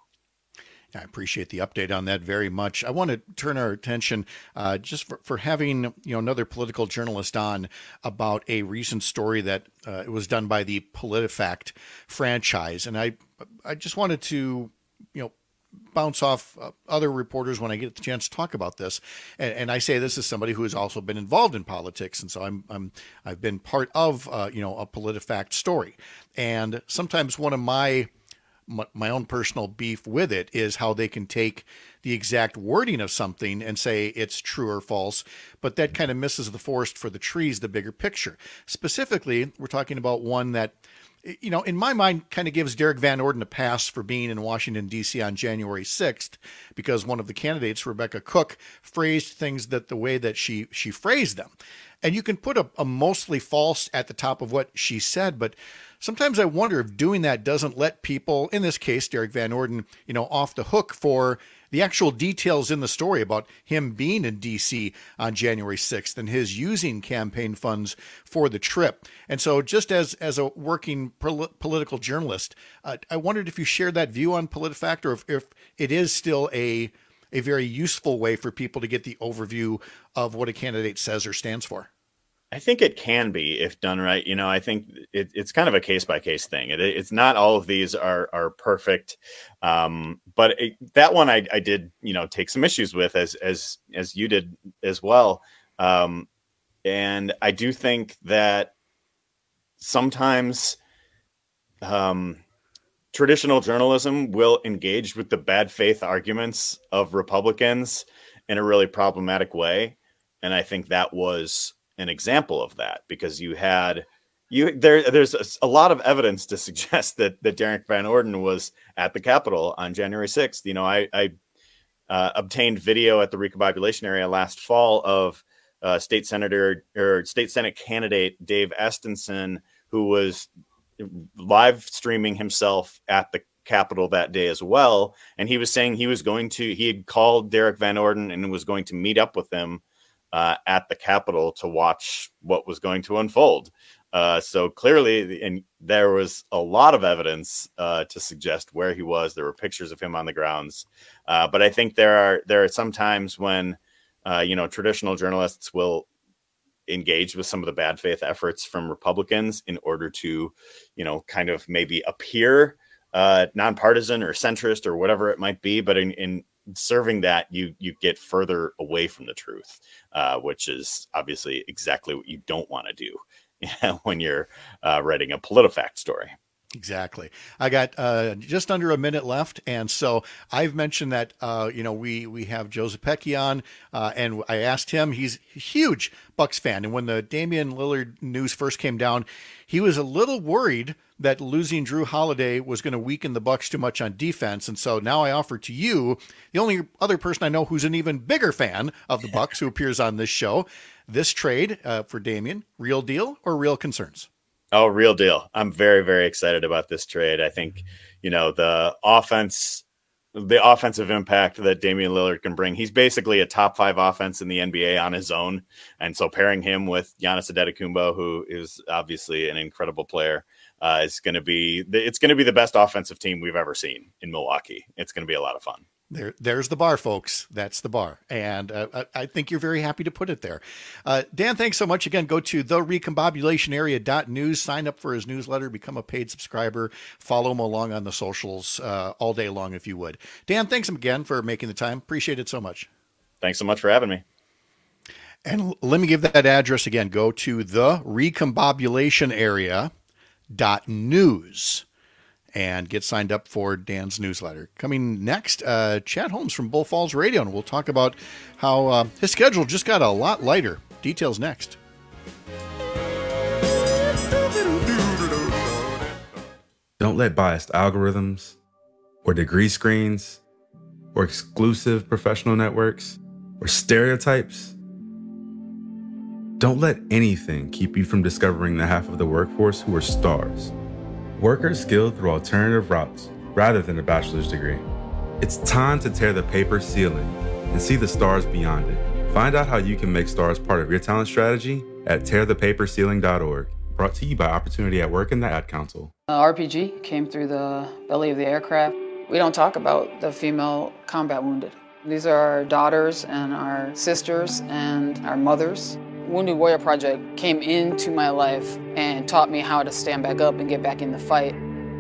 I appreciate the update on that very much. I want to turn our attention uh, just for, for having, you know, another political journalist on about a recent story that uh, was done by the PolitiFact franchise. And I, I just wanted to, you know, bounce off uh, other reporters when I get the chance to talk about this. And, and I say this as somebody who has also been involved in politics. And so I'm, I'm I've been part of, uh, you know, a PolitiFact story. And sometimes one of my, my, my own personal beef with it is how they can take the exact wording of something and say it's true or false, but that kind of misses the forest for the trees, the bigger picture. Specifically, we're talking about one that, you know, in my mind, kind of gives Derek Van Orden a pass for being in Washington, D C on January sixth, because one of the candidates, Rebecca Cook, phrased things that the way that she she phrased them. And you can put a, a mostly false at the top of what she said, but sometimes I wonder if doing that doesn't let people, in this case, Derek Van Orden, you know, off the hook for the actual details in the story about him being in D C on January sixth and his using campaign funds for the trip. And so just as as a working pol- political journalist, uh, I wondered if you shared that view on PolitiFact, or if, if it is still a a very useful way for people to get the overview of what a candidate says or stands for. I think it can be if done right. You know, I think it, it's kind of a case by case thing. It, it's not all of these are are perfect, um, but it, that one I, I did, you know, take some issues with, as as as you did as well. Um, and I do think that sometimes um, traditional journalism will engage with the bad faith arguments of Republicans in a really problematic way, and I think that was an example of that, because you had you there there's a, a lot of evidence to suggest that that Derek Van Orden was at the Capitol on January sixth. You know, I, I uh, obtained video at the recombobulation area last fall of uh, state senator or state Senate candidate Dave Estenson, who was live streaming himself at the Capitol that day as well, and he was saying he was going to he had called Derek Van Orden and was going to meet up with him Uh, at the Capitol to watch what was going to unfold. Uh, so clearly, and there was a lot of evidence uh, to suggest where he was. There were pictures of him on the grounds. Uh, but I think there are there are some times when uh, you know traditional journalists will engage with some of the bad faith efforts from Republicans in order to, you know, kind of maybe appear uh, nonpartisan or centrist or whatever it might be. But in, in serving that, you you get further away from the truth, uh, which is obviously exactly what you don't want to do when you're uh, writing a PolitiFact story. Exactly. I got uh, just under a minute left. And so I've mentioned that, uh, you know, we, we have Joe Zepecki on, uh, and I asked him, he's a huge Bucks fan. And when the Damian Lillard news first came down, he was a little worried that losing Drew Holiday was going to weaken the Bucks too much on defense. And so now I offer to you, the only other person I know who's an even bigger fan of the Bucks who appears on this show, this trade uh, for Damian, real deal or real concerns? Oh, real deal. I'm very, very excited about this trade. I think, you know, the offense, the offensive impact that Damian Lillard can bring. He's basically a top five offense in the N B A on his own. And so pairing him with Giannis Antetokounmpo, who is obviously an incredible player, uh, is going to be, it's going to be the best offensive team we've ever seen in Milwaukee. It's going to be a lot of fun. There, there's the bar, folks. That's the bar. And uh, I, I think you're very happy to put it there. Uh, Dan, thanks so much. Again, go to the recombobulation area dot news, sign up for his newsletter, become a paid subscriber, follow him along on the socials uh, all day long if you would. Dan, thanks again for making the time. Appreciate it so much. Thanks so much for having me. And l- let me give that address again. Go to the recombobulation area dot news. And get signed up for Dan's newsletter. Coming next, uh, Chad Holmes from Bull Falls Radio, and we'll talk about how uh, his schedule just got a lot lighter. Details next. Don't let biased algorithms or degree screens or exclusive professional networks or stereotypes. Don't let anything keep you from discovering the half of the workforce who are stars. Workers skilled through alternative routes rather than a bachelor's degree. It's time to tear the paper ceiling and see the stars beyond it. Find out how you can make stars part of your talent strategy at tear the paper ceiling dot org. Brought to you by Opportunity at Work and the Ad Council. Uh, R P G came through the belly of the aircraft. We don't talk about the female combat wounded. These are our daughters and our sisters and our mothers. Wounded Warrior Project came into my life and taught me how to stand back up and get back in the fight.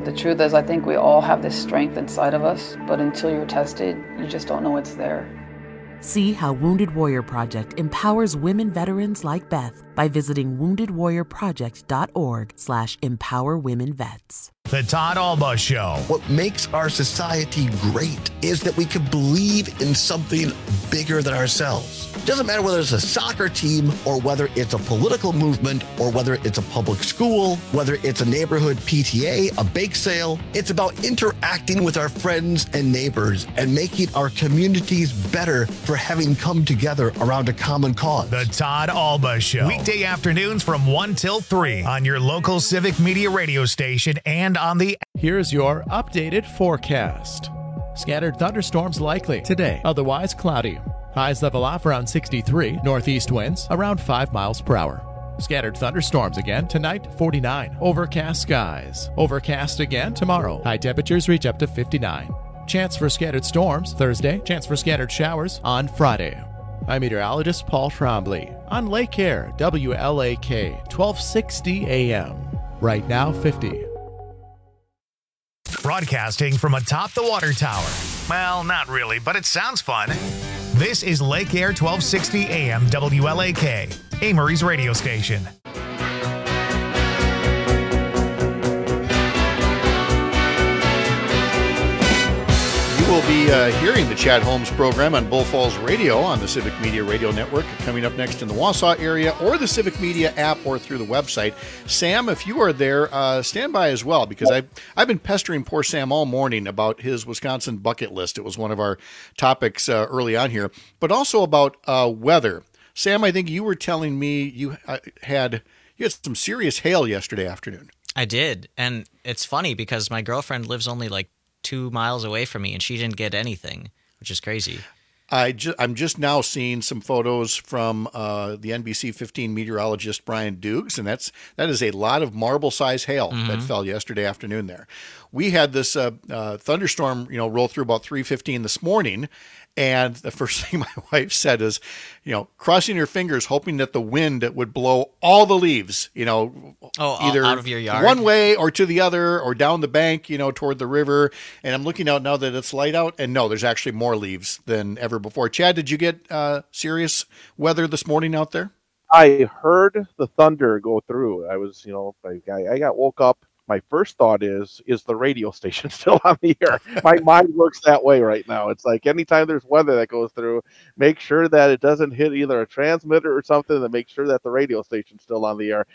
The truth is, I think we all have this strength inside of us, but until you're tested, you just don't know it's there. See how Wounded Warrior Project empowers women veterans like Beth by visiting wounded warrior project dot org slash empower women vets. The Todd Alba Show. What makes our society great is that we can believe in something bigger than ourselves. It doesn't matter whether it's a soccer team or whether it's a political movement or whether it's a public school, whether it's a neighborhood P T A, a bake sale. It's about interacting with our friends and neighbors and making our communities better for having come together around a common cause. The Todd Alba Show. Weekday afternoons from one till three on your local Civic Media radio station and on the... Here's your updated forecast. Scattered thunderstorms likely today, otherwise cloudy. Highs level off around sixty-three, northeast winds around five miles per hour. Scattered thunderstorms again tonight, forty-nine. Overcast skies. Overcast again tomorrow. High temperatures reach up to fifty-nine. Chance for scattered storms Thursday. Chance for scattered showers on Friday. I'm meteorologist Paul Trombley on Lake Air, W L A K, twelve sixty A M. Right now, fifty. Broadcasting from atop the water tower. Well, not really, but it sounds fun. This is Lake Air twelve sixty A M W L A K, Amory's radio station. You will be uh, hearing the Chad Holmes program on Bull Falls Radio on the Civic Media Radio Network coming up next in the Wausau area, or the Civic Media app, or through the website. Sam, if you are there, uh, stand by as well, because I've, I've been pestering poor Sam all morning about his Wisconsin bucket list. It was one of our topics uh, early on here, but also about uh, weather. Sam, I think you were telling me you uh, had you had some serious hail yesterday afternoon. I did, and it's funny because my girlfriend lives only like two miles away from me, and she didn't get anything, which is crazy. I ju- I'm just now seeing some photos from uh, the N B C fifteen meteorologist Brian Dukes, and that's that is a lot of marble-sized hail mm-hmm. that fell yesterday afternoon there. We had this uh, uh, thunderstorm, you know, roll through about three fifteen this morning, and the first thing my wife said is, you know, crossing your fingers, hoping that the wind would blow all the leaves, you know, oh, either out of your yard, one way or to the other, or down the bank, you know, toward the river. And I'm looking out now that it's light out, and no, there's actually more leaves than ever before. Chad, did you get uh, serious weather this morning out there? I heard the thunder go through. I was, you know, I, I got woke up. My first thought is, is the radio station still on the air? My mind works that way right now. It's like anytime there's weather that goes through, make sure that it doesn't hit either a transmitter or something, and make sure that the radio station's still on the air.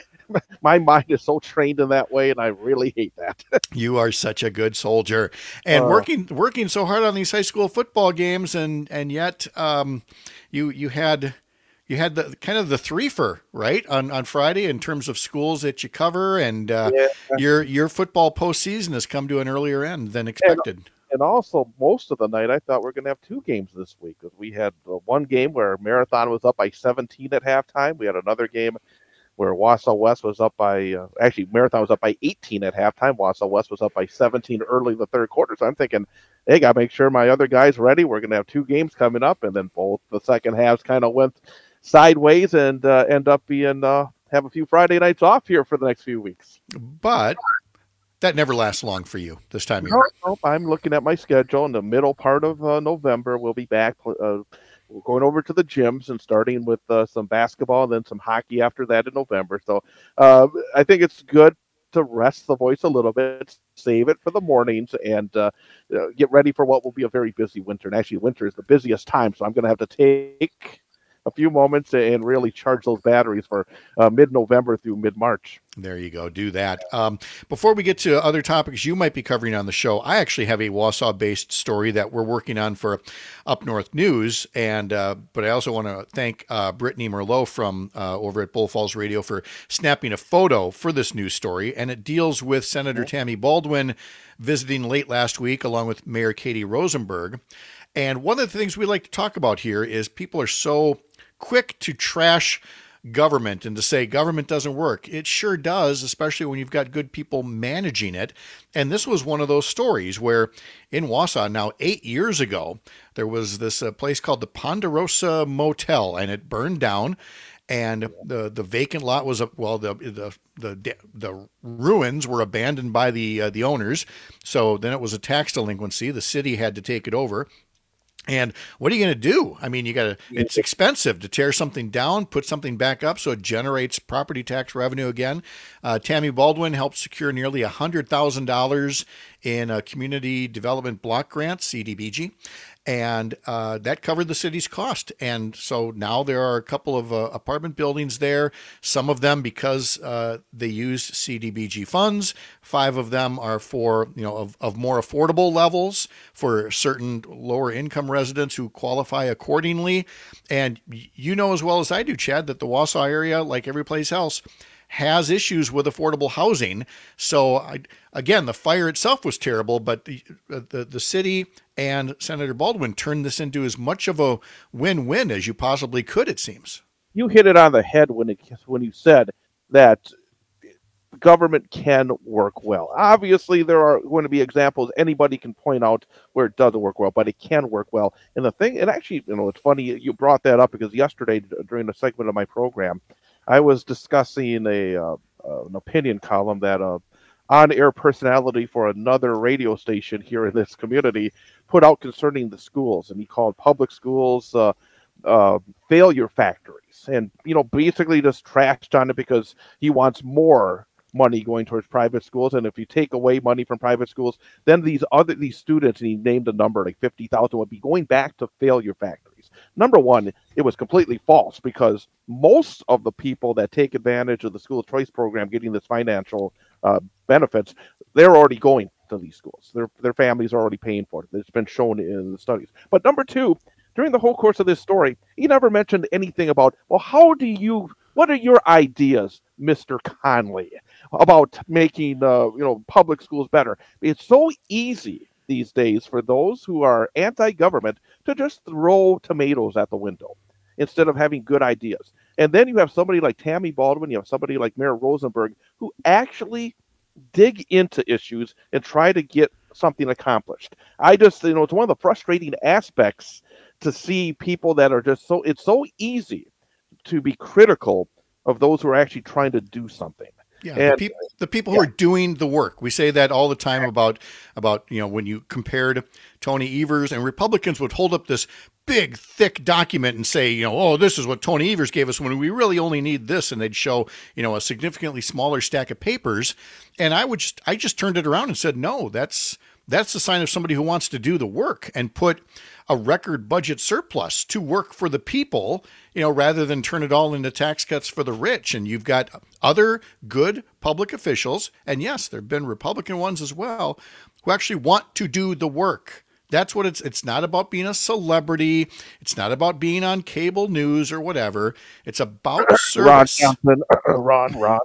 My mind is so trained in that way, and I really hate that. You are such a good soldier, and uh, working working so hard on these high school football games, and and yet um, you you had. You had the kind of the threefer, right, on, on Friday in terms of schools that you cover, and uh, yeah. your your football postseason has come to an earlier end than expected. And, and also, most of the night, I thought we were going to have two games this week. We had uh, one game where Marathon was up by seventeen at halftime. We had another game where Wausau West was up by, uh, actually, Marathon was up by eighteen at halftime. Wausau West was up by seventeen early in the third quarter. So I'm thinking, hey, got to make sure my other guys ready. We're going to have two games coming up, and then both the second halves kind of went sideways and uh, end up being uh, have a few Friday nights off here for the next few weeks. But that never lasts long for you this time of no, year. No, I'm looking at my schedule. In the middle part of uh, November, we'll be back. Uh, we're going over to the gyms and starting with uh, some basketball and then some hockey after that in November. So uh, I think it's good to rest the voice a little bit, save it for the mornings, and uh, get ready for what will be a very busy winter. And actually, winter is the busiest time, so I'm going to have to take a few moments and really charge those batteries for uh, mid-November through mid-March. There you go. Do that. Um, before we get to other topics you might be covering on the show, I actually have a Wausau-based story that we're working on for Up North News. And uh, but I also want to thank uh, Brittany Merlot from uh, over at Bull Falls Radio for snapping a photo for this news story. And it deals with Senator Tammy Baldwin visiting late last week along with Mayor Katie Rosenberg. And one of the things we like to talk about here is people are so quick to trash government and to say government doesn't work. It sure does, especially when you've got good people managing it. And this was one of those stories where in Wausau now eight years ago, there was this uh, place called the Ponderosa Motel, and it burned down. and the the vacant lot was a well the the the the ruins were abandoned by the uh, the owners, so then it was a tax delinquency. The city had to take it over. And what are you going to do? I mean, you got to, it's expensive to tear something down, put something back up so it generates property tax revenue again. Uh, Tammy Baldwin helped secure nearly one hundred thousand dollars in a community development block grant, C D B G. And uh, that covered the city's cost. And so now there are a couple of uh, apartment buildings there. Some of them, because uh, they used C D B G funds, five of them are for, you know, of, of more affordable levels for certain lower income residents who qualify accordingly. And you know as well as I do, Chad, that the Wausau area, like every place else, has issues with affordable housing. So I, again, the fire itself was terrible, but the, the the city and Senator Baldwin turned this into as much of a win-win as you possibly could, it seems. You hit it on the head when it when you said that government can work well. Obviously, there are going to be examples anybody can point out where it doesn't work well, but it can work well. And the thing, and actually, you know, it's funny you brought that up because yesterday during a segment of my program, I was discussing a uh, uh, an opinion column that uh, on-air personality for another radio station here in this community put out concerning the schools, and he called public schools uh, uh, failure factories, and you know basically just trashed on it because he wants more money going towards private schools, and if you take away money from private schools, then these other these students, and he named a number like fifty thousand, would be going back to failure factories. Number one, it was completely false because most of the people that take advantage of the school choice program, getting this financial uh, benefits, they're already going to these schools. Their their families are already paying for it. It's been shown in the studies. But number two, during the whole course of this story, he never mentioned anything about, well, how do you, what are your ideas, Mister Conley, about making uh, you know public schools better? It's so easy these days for those who are anti-government to just throw tomatoes at the window instead of having good ideas. And then you have somebody like Tammy Baldwin, you have somebody like Mayor Rosenberg, who actually dig into issues and try to get something accomplished. I just, you know, it's one of the frustrating aspects to see people that are just so, it's so easy to be critical of those who are actually trying to do something. Yeah, and, the, peop- the people yeah. who are doing the work. We say that all the time about, about you know, when you compared Tony Evers, and Republicans would hold up this big, thick document and say, you know, oh, this is what Tony Evers gave us when we really only need this. And they'd show, you know, a significantly smaller stack of papers. And I would just, I just turned it around and said, no, that's, that's the sign of somebody who wants to do the work and put a record budget surplus to work for the people, you know, rather than turn it all into tax cuts for the rich. And you've got other good public officials, and yes, there have been Republican ones as well, who actually want to do the work. That's what it's, it's not about being a celebrity. It's not about being on cable news or whatever. It's about service. Ron, Johnson, Ron, Ron.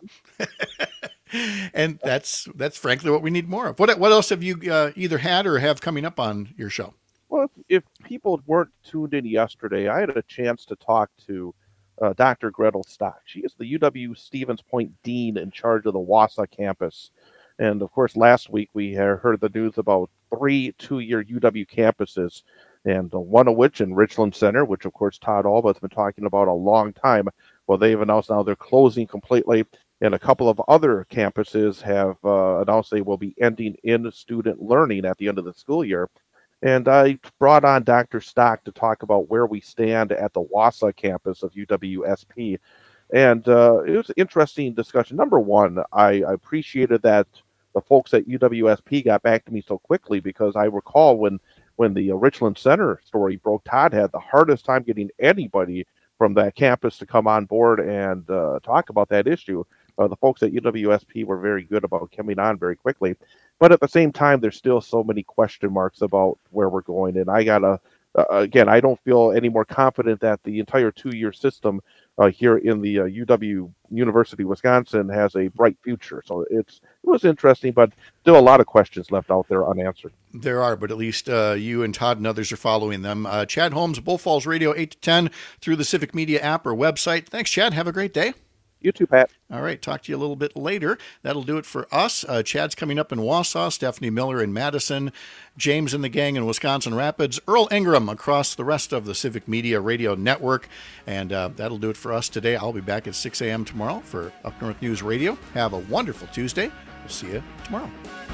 And that's, that's frankly what we need more of. What, what else have you uh, either had or have coming up on your show? Well, if, if people weren't tuned in yesterday, I had a chance to talk to uh, Doctor Gretel Stock. She is the U W Stevens Point Dean in charge of the Wausau campus. And, of course, last week we heard the news about three two-year U W campuses, and uh, one of which in Richland Center, which, of course, Todd Alba has been talking about a long time. Well, they've announced now they're closing completely, and a couple of other campuses have uh, announced they will be ending in-student learning at the end of the school year. And I brought on Doctor Stock to talk about where we stand at the Wausau campus of U W S P. And uh, it was an interesting discussion. Number one, I, I appreciated that the folks at U W S P got back to me so quickly, because I recall when, when the uh, Richland Center story broke, Todd had the hardest time getting anybody from that campus to come on board and uh, talk about that issue. Uh, the folks at U W S P were very good about coming on very quickly. But at the same time, there's still so many question marks about where we're going. And I got to, uh, again, I don't feel any more confident that the entire two-year system uh, here in the uh, U W University, Wisconsin, has a bright future. So it's it was interesting, but still a lot of questions left out there unanswered. There are, but at least uh, you and Todd and others are following them. Uh, Chad Holmes, Bull Falls Radio, eight to ten, through the Civic Media app or website. Thanks, Chad. Have a great day. You too, Pat. All right, talk to you a little bit later. That'll do it for us. Uh, Chad's coming up in Wausau, Stephanie Miller in Madison, James and the gang in Wisconsin Rapids, Earl Ingram across the rest of the Civic Media Radio Network. And uh, that'll do it for us today. I'll be back at six a.m. tomorrow for Up North News Radio. Have a wonderful Tuesday. We'll see you tomorrow.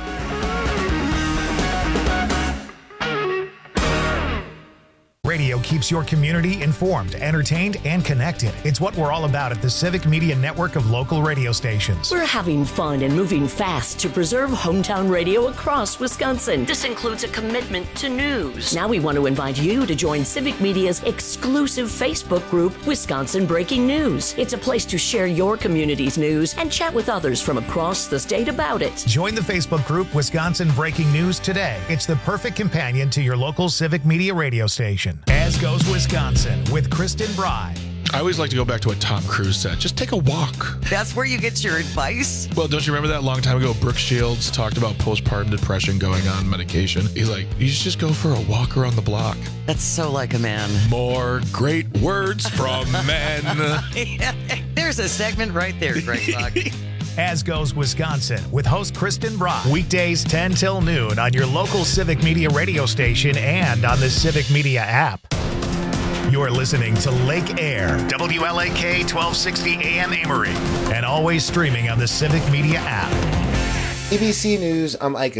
Radio keeps your community informed, entertained, and connected. It's what we're all about at the Civic Media Network of local radio stations. We're having fun and moving fast to preserve hometown radio across Wisconsin. This includes a commitment to news. Now we want to invite you to join Civic Media's exclusive Facebook group, Wisconsin Breaking News. It's a place to share your community's news and chat with others from across the state about it. Join the Facebook group, Wisconsin Breaking News, today. It's the perfect companion to your local Civic Media radio station. As Goes Wisconsin with Kristen Bry. I always like to go back to what Tom Cruise said. Just take a walk. That's where you get your advice? Well, don't you remember that long time ago, Brooke Shields talked about postpartum depression going on medication? He's like, you should just go for a walk around the block. That's so like a man. More great words from men. Yeah, there's a segment right there, Greg Buck. As Goes Wisconsin with host Kristen Brock. Weekdays ten till noon on your local Civic Media radio station and on the Civic Media app. You're listening to Lake Air, W L A K twelve sixty A M Amory, and always streaming on the Civic Media app. A B C News, I'm Ike